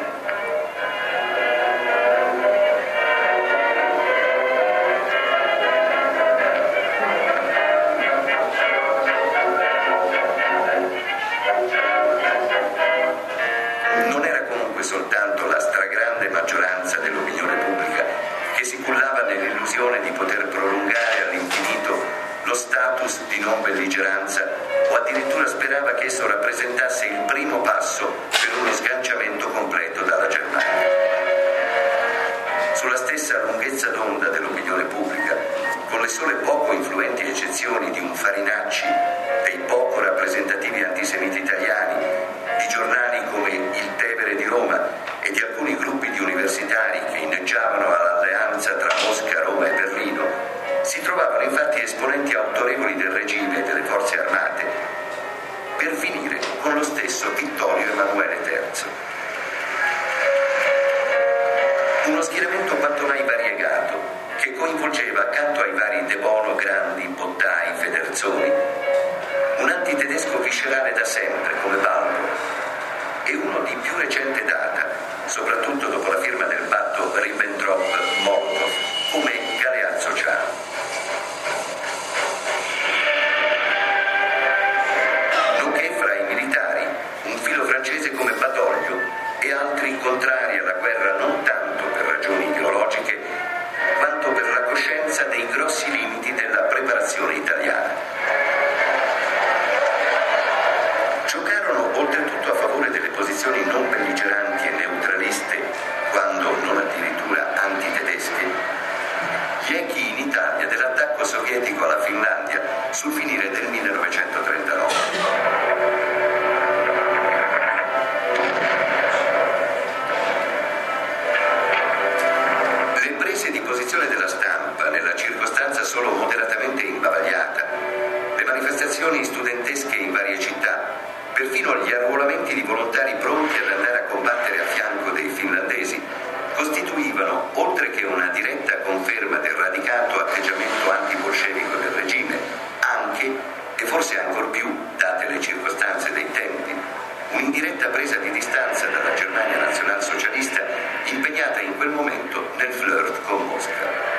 Soltanto la stragrande maggioranza dell'opinione pubblica che si cullava nell'illusione di poter prolungare all'infinito lo status di non belligeranza o addirittura sperava che esso rappresentasse il primo passo per uno sganciamento completo dalla Germania. Sulla stessa lunghezza d'onda dell'opinione pubblica, con le sole poco influenti eccezioni di un Farinacci, dei poco rappresentativi antisemiti italiani, di giornali come Il Tevere di Roma e di alcuni gruppi di universitari che inneggiavano all'alleanza tra Mosca, Roma e Berlino, si trovavano infatti esponenti autorevoli del regime e delle forze armate, per finire con lo stesso Vittorio Emanuele terzo. Uno schieramento quanto mai variegato, che coinvolgeva accanto ai vari De Bono, Grandi, Bottai, Federzoni, un antitedesco viscerale da sempre come Balbo e uno di più recente data, soprattutto dopo la firma del patto Ribbentrop-Molotov, come Galeazzo Ciao. Nonché fra i militari un filo francese come Badoglio e altri contrari alla guerra non tanto per ragioni ideologiche quanto per la coscienza dei grossi limiti della preparazione italiana. Giocarono oltretutto a favore delle posizioni non belligeranti e neutraliste, quando non addirittura antitedesche, gli echi in Italia dell'attacco sovietico alla Finlandia sul finire del millenovecentotrentanove. Le prese di posizione della stampa, nella circostanza solo moderatamente imbavagliata, le manifestazioni studentesche in varie città, perfino gli arruolamenti di volontari pronti ad andare a combattere a fianco dei finlandesi, costituivano, oltre che una diretta conferma del radicato atteggiamento antibolscevico del regime, anche, e forse ancor più, date le circostanze dei tempi, un'indiretta presa di distanza dalla Germania nazionalsocialista impegnata in quel momento nel flirt con Mosca.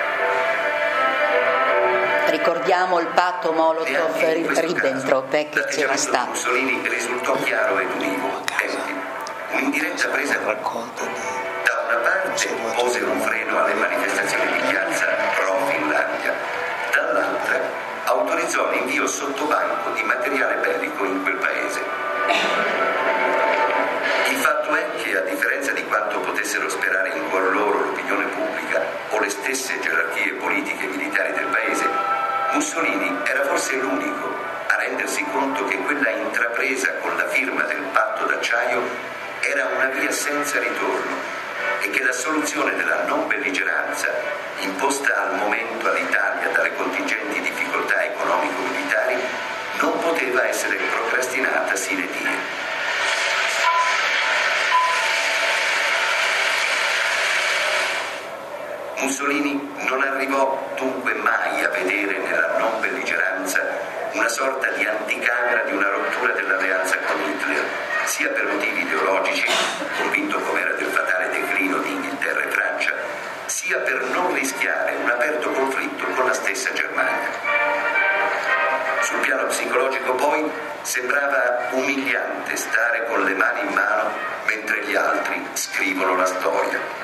Ricordiamo il patto Molotov-Ribbentrop eh, che c'era stato. Mussolini risultò chiaro ed univo. Tempi. Un'indiretta presa da una parte pose un freno alle manifestazioni di piazza pro Finlandia, dall'altra autorizzò l'invio sotto banco di materiale bellico in quel paese. Il fatto è che, a differenza di quanto potessero sperare in cuor loro l'opinione pubblica o le stesse gerarchie politiche e militari del paese, Mussolini era forse l'unico a rendersi conto che quella intrapresa con la firma del patto d'acciaio era una via senza ritorno e che la soluzione della non belligeranza, imposta al momento all'Italia dalle contingenti difficoltà economico-militari, non poteva essere procrastinata sine die. Mussolini non arrivò dunque mai a vedere nella non belligeranza una sorta di anticamera di una rottura dell'alleanza con Hitler, sia per motivi ideologici, convinto com'era del fatale declino di Inghilterra e Francia, sia per non rischiare un aperto conflitto con la stessa Germania. Sul piano psicologico poi sembrava umiliante stare con le mani in mano mentre gli altri scrivono la storia.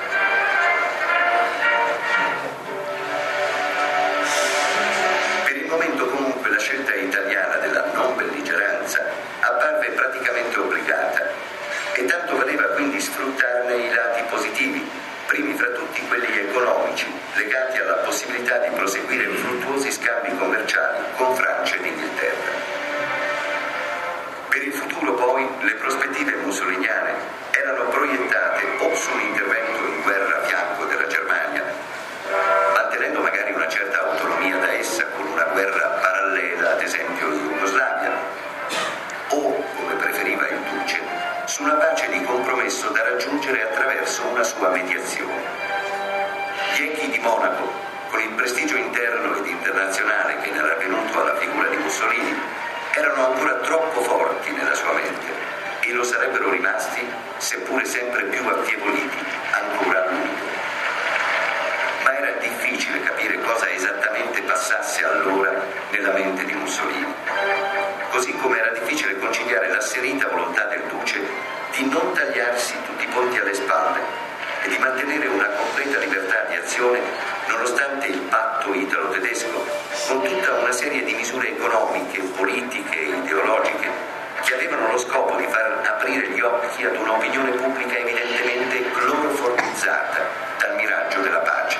Momento comunque la scelta italiana della non belligeranza apparve praticamente obbligata e tanto valeva quindi sfruttarne i lati positivi, primi fra tutti quelli economici, legati alla possibilità di proseguire fruttuosi scambi Monaco, con il prestigio interno ed internazionale che ne era venuto alla figura di Mussolini, erano ancora troppo forti nella sua mente e lo sarebbero rimasti, seppure sempre più affievoliti, ancora a lungo. Ma era difficile capire cosa esattamente passasse allora nella mente di Mussolini, così come era difficile conciliare l'asserita volontà del duce di non tagliarsi tutti i ponti alle spalle e di mantenere una completa libertà di azione nonostante il patto italo-tedesco, con tutta una serie di misure economiche, politiche e ideologiche che avevano lo scopo di far aprire gli occhi ad un'opinione pubblica evidentemente cloroformizzata dal miraggio della pace.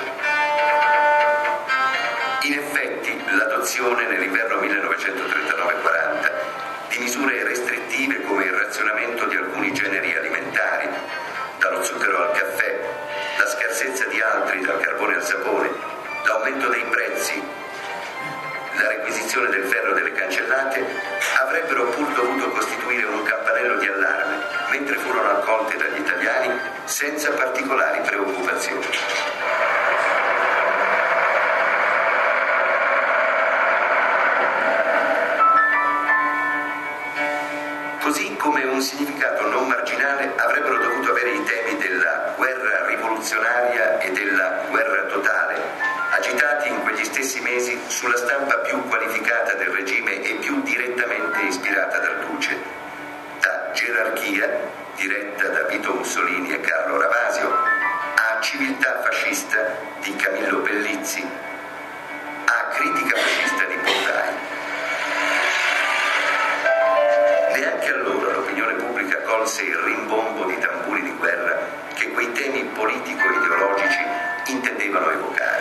In effetti, l'adozione nell'inverno millenovecentotrentanove quaranta di misure restrittive come il razionamento di alcuni generi alimentari, dallo zucchero al caffè, la scarsezza di altri dal carbone al sapone, l'aumento dei prezzi, la requisizione del ferro delle cancellate, avrebbero pur dovuto costituire un campanello di allarme, mentre furono accolte dagli italiani senza particolari preoccupazioni. Così come un significato non marginale avrebbero dovuto avere i temi della guerra rivoluzionaria e della guerra totale, agitati in quegli stessi mesi sulla stampa più qualificata del regime e più direttamente ispirata dal duce, da Gerarchia, diretta da Vito Mussolini e Carlo Ravasio, a Civiltà fascista di Camillo Pellizzi, a Critica fascista di Pontai. Neanche allora l'opinione pubblica colse il rimbombo di tamburi di guerra che quei temi politico-ideologici intendevano evocare.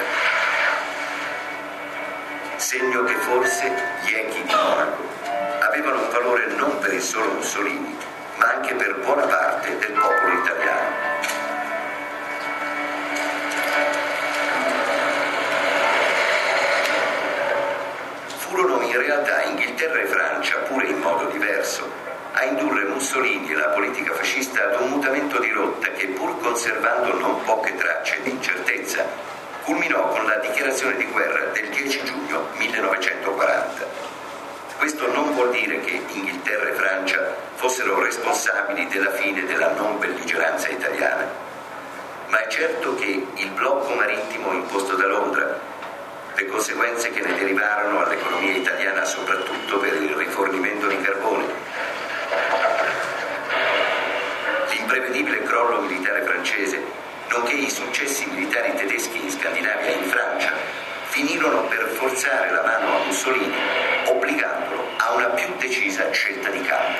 Segno che forse gli echi di Monaco avevano un valore non per il solo Mussolini, ma anche per buona parte del popolo italiano. Furono in realtà Inghilterra e Francia, pure in modo diverso, a indurre Mussolini e la politica fascista ad un mutamento di rotta che, pur conservando non poche tracce di incertezza, culminò con la dichiarazione di guerra del dieci giugno millenovecentoquaranta. Questo non vuol dire che Inghilterra e Francia fossero responsabili della fine della non belligeranza italiana, ma è certo che il blocco marittimo imposto da Londra, le conseguenze che ne derivarono all'economia italiana soprattutto per il rifornimento di carbone, l'imprevedibile crollo militare francese, nonché i successi militari tedeschi in Scandinavia e in Francia, finirono per forzare la mano a Mussolini, obbligandolo a una più decisa scelta di campo.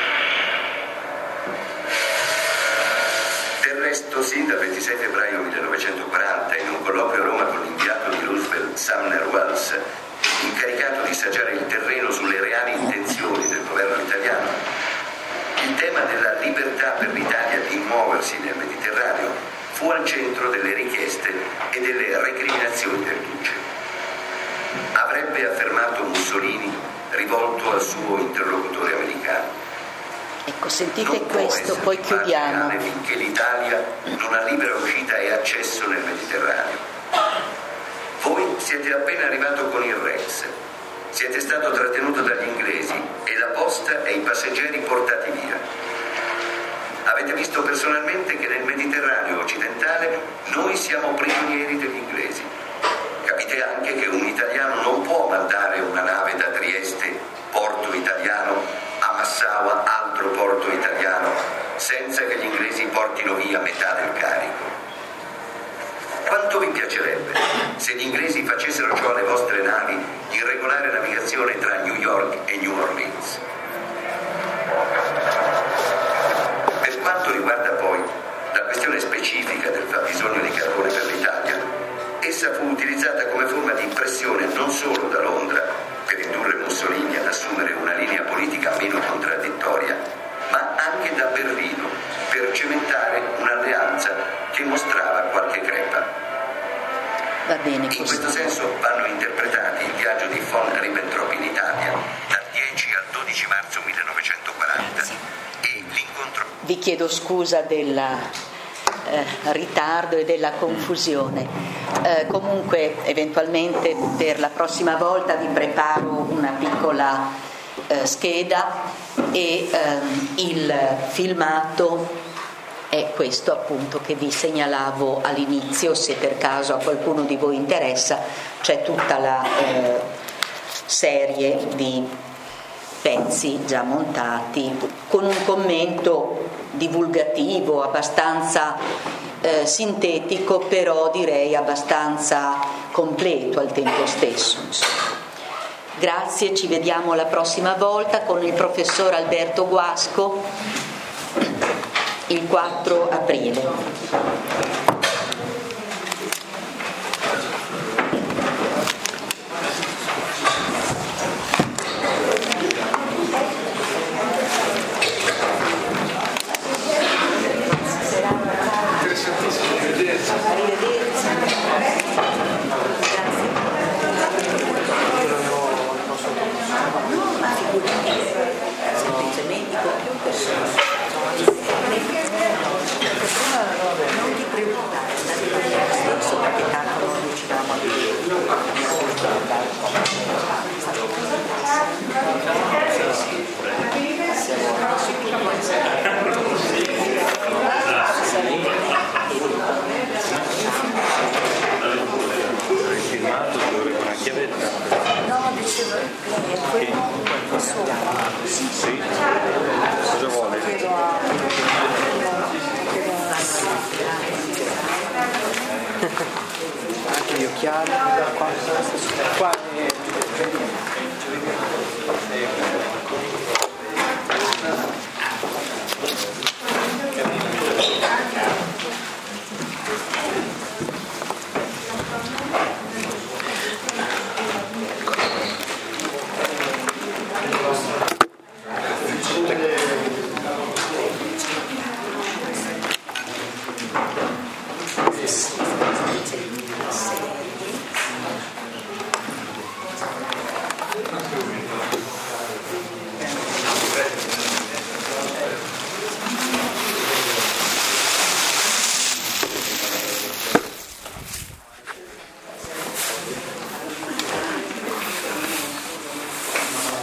Del resto, sin dal ventisei febbraio millenovecentoquaranta, in un colloquio a Roma con l'inviato di Roosevelt Sumner Welles, incaricato di saggiare il terreno sulle reali intenzioni del governo italiano, il tema della libertà per l'Italia di muoversi nel Mediterraneo fu al centro delle richieste e delle recriminazioni del duce. Avrebbe affermato Mussolini rivolto al suo interlocutore americano. Ecco, sentite questo, poi chiudiamo. Finché l'Italia non ha libera uscita e accesso nel Mediterraneo. Voi siete appena arrivato con il Rex, siete stato trattenuto dagli inglesi e la posta e i passeggeri portati via. Avete visto personalmente che nel Mediterraneo occidentale noi siamo prigionieri degli inglesi. Capite anche che un italiano non può mandare una nave da Trieste, porto italiano, a Massaua, altro porto italiano, senza che gli inglesi portino via metà del carico. Quanto vi piacerebbe se gli inglesi facessero ciò alle vostre navi in regolare navigazione tra New York e New Orleans? Per quanto riguarda poi la questione specifica del fabbisogno di carbone per l'Italia, essa fu utilizzata come forma di pressione non solo da Londra per indurre Mussolini ad assumere una linea politica meno contraddittoria, ma anche da Berlino per cementare un'alleanza che mostrava qualche crepa. Va bene, in questo senso vanno interpretati il viaggio di von Ribbentrop in Italia dal dieci al dodici marzo millenovecentoquaranta e l'incontro. Vi chiedo scusa della eh, ritardo e della confusione. Eh, comunque eventualmente per la prossima volta vi preparo una piccola eh, scheda e ehm, il filmato è questo appunto che vi segnalavo all'inizio. Se per caso a qualcuno di voi interessa, c'è tutta la eh, serie di pezzi già montati con un commento divulgativo abbastanza eh, sintetico, però direi abbastanza completo al tempo stesso. Grazie, ci vediamo la prossima volta con il professor Alberto Guasco il quattro aprile. Anche gli occhiali, qua, qua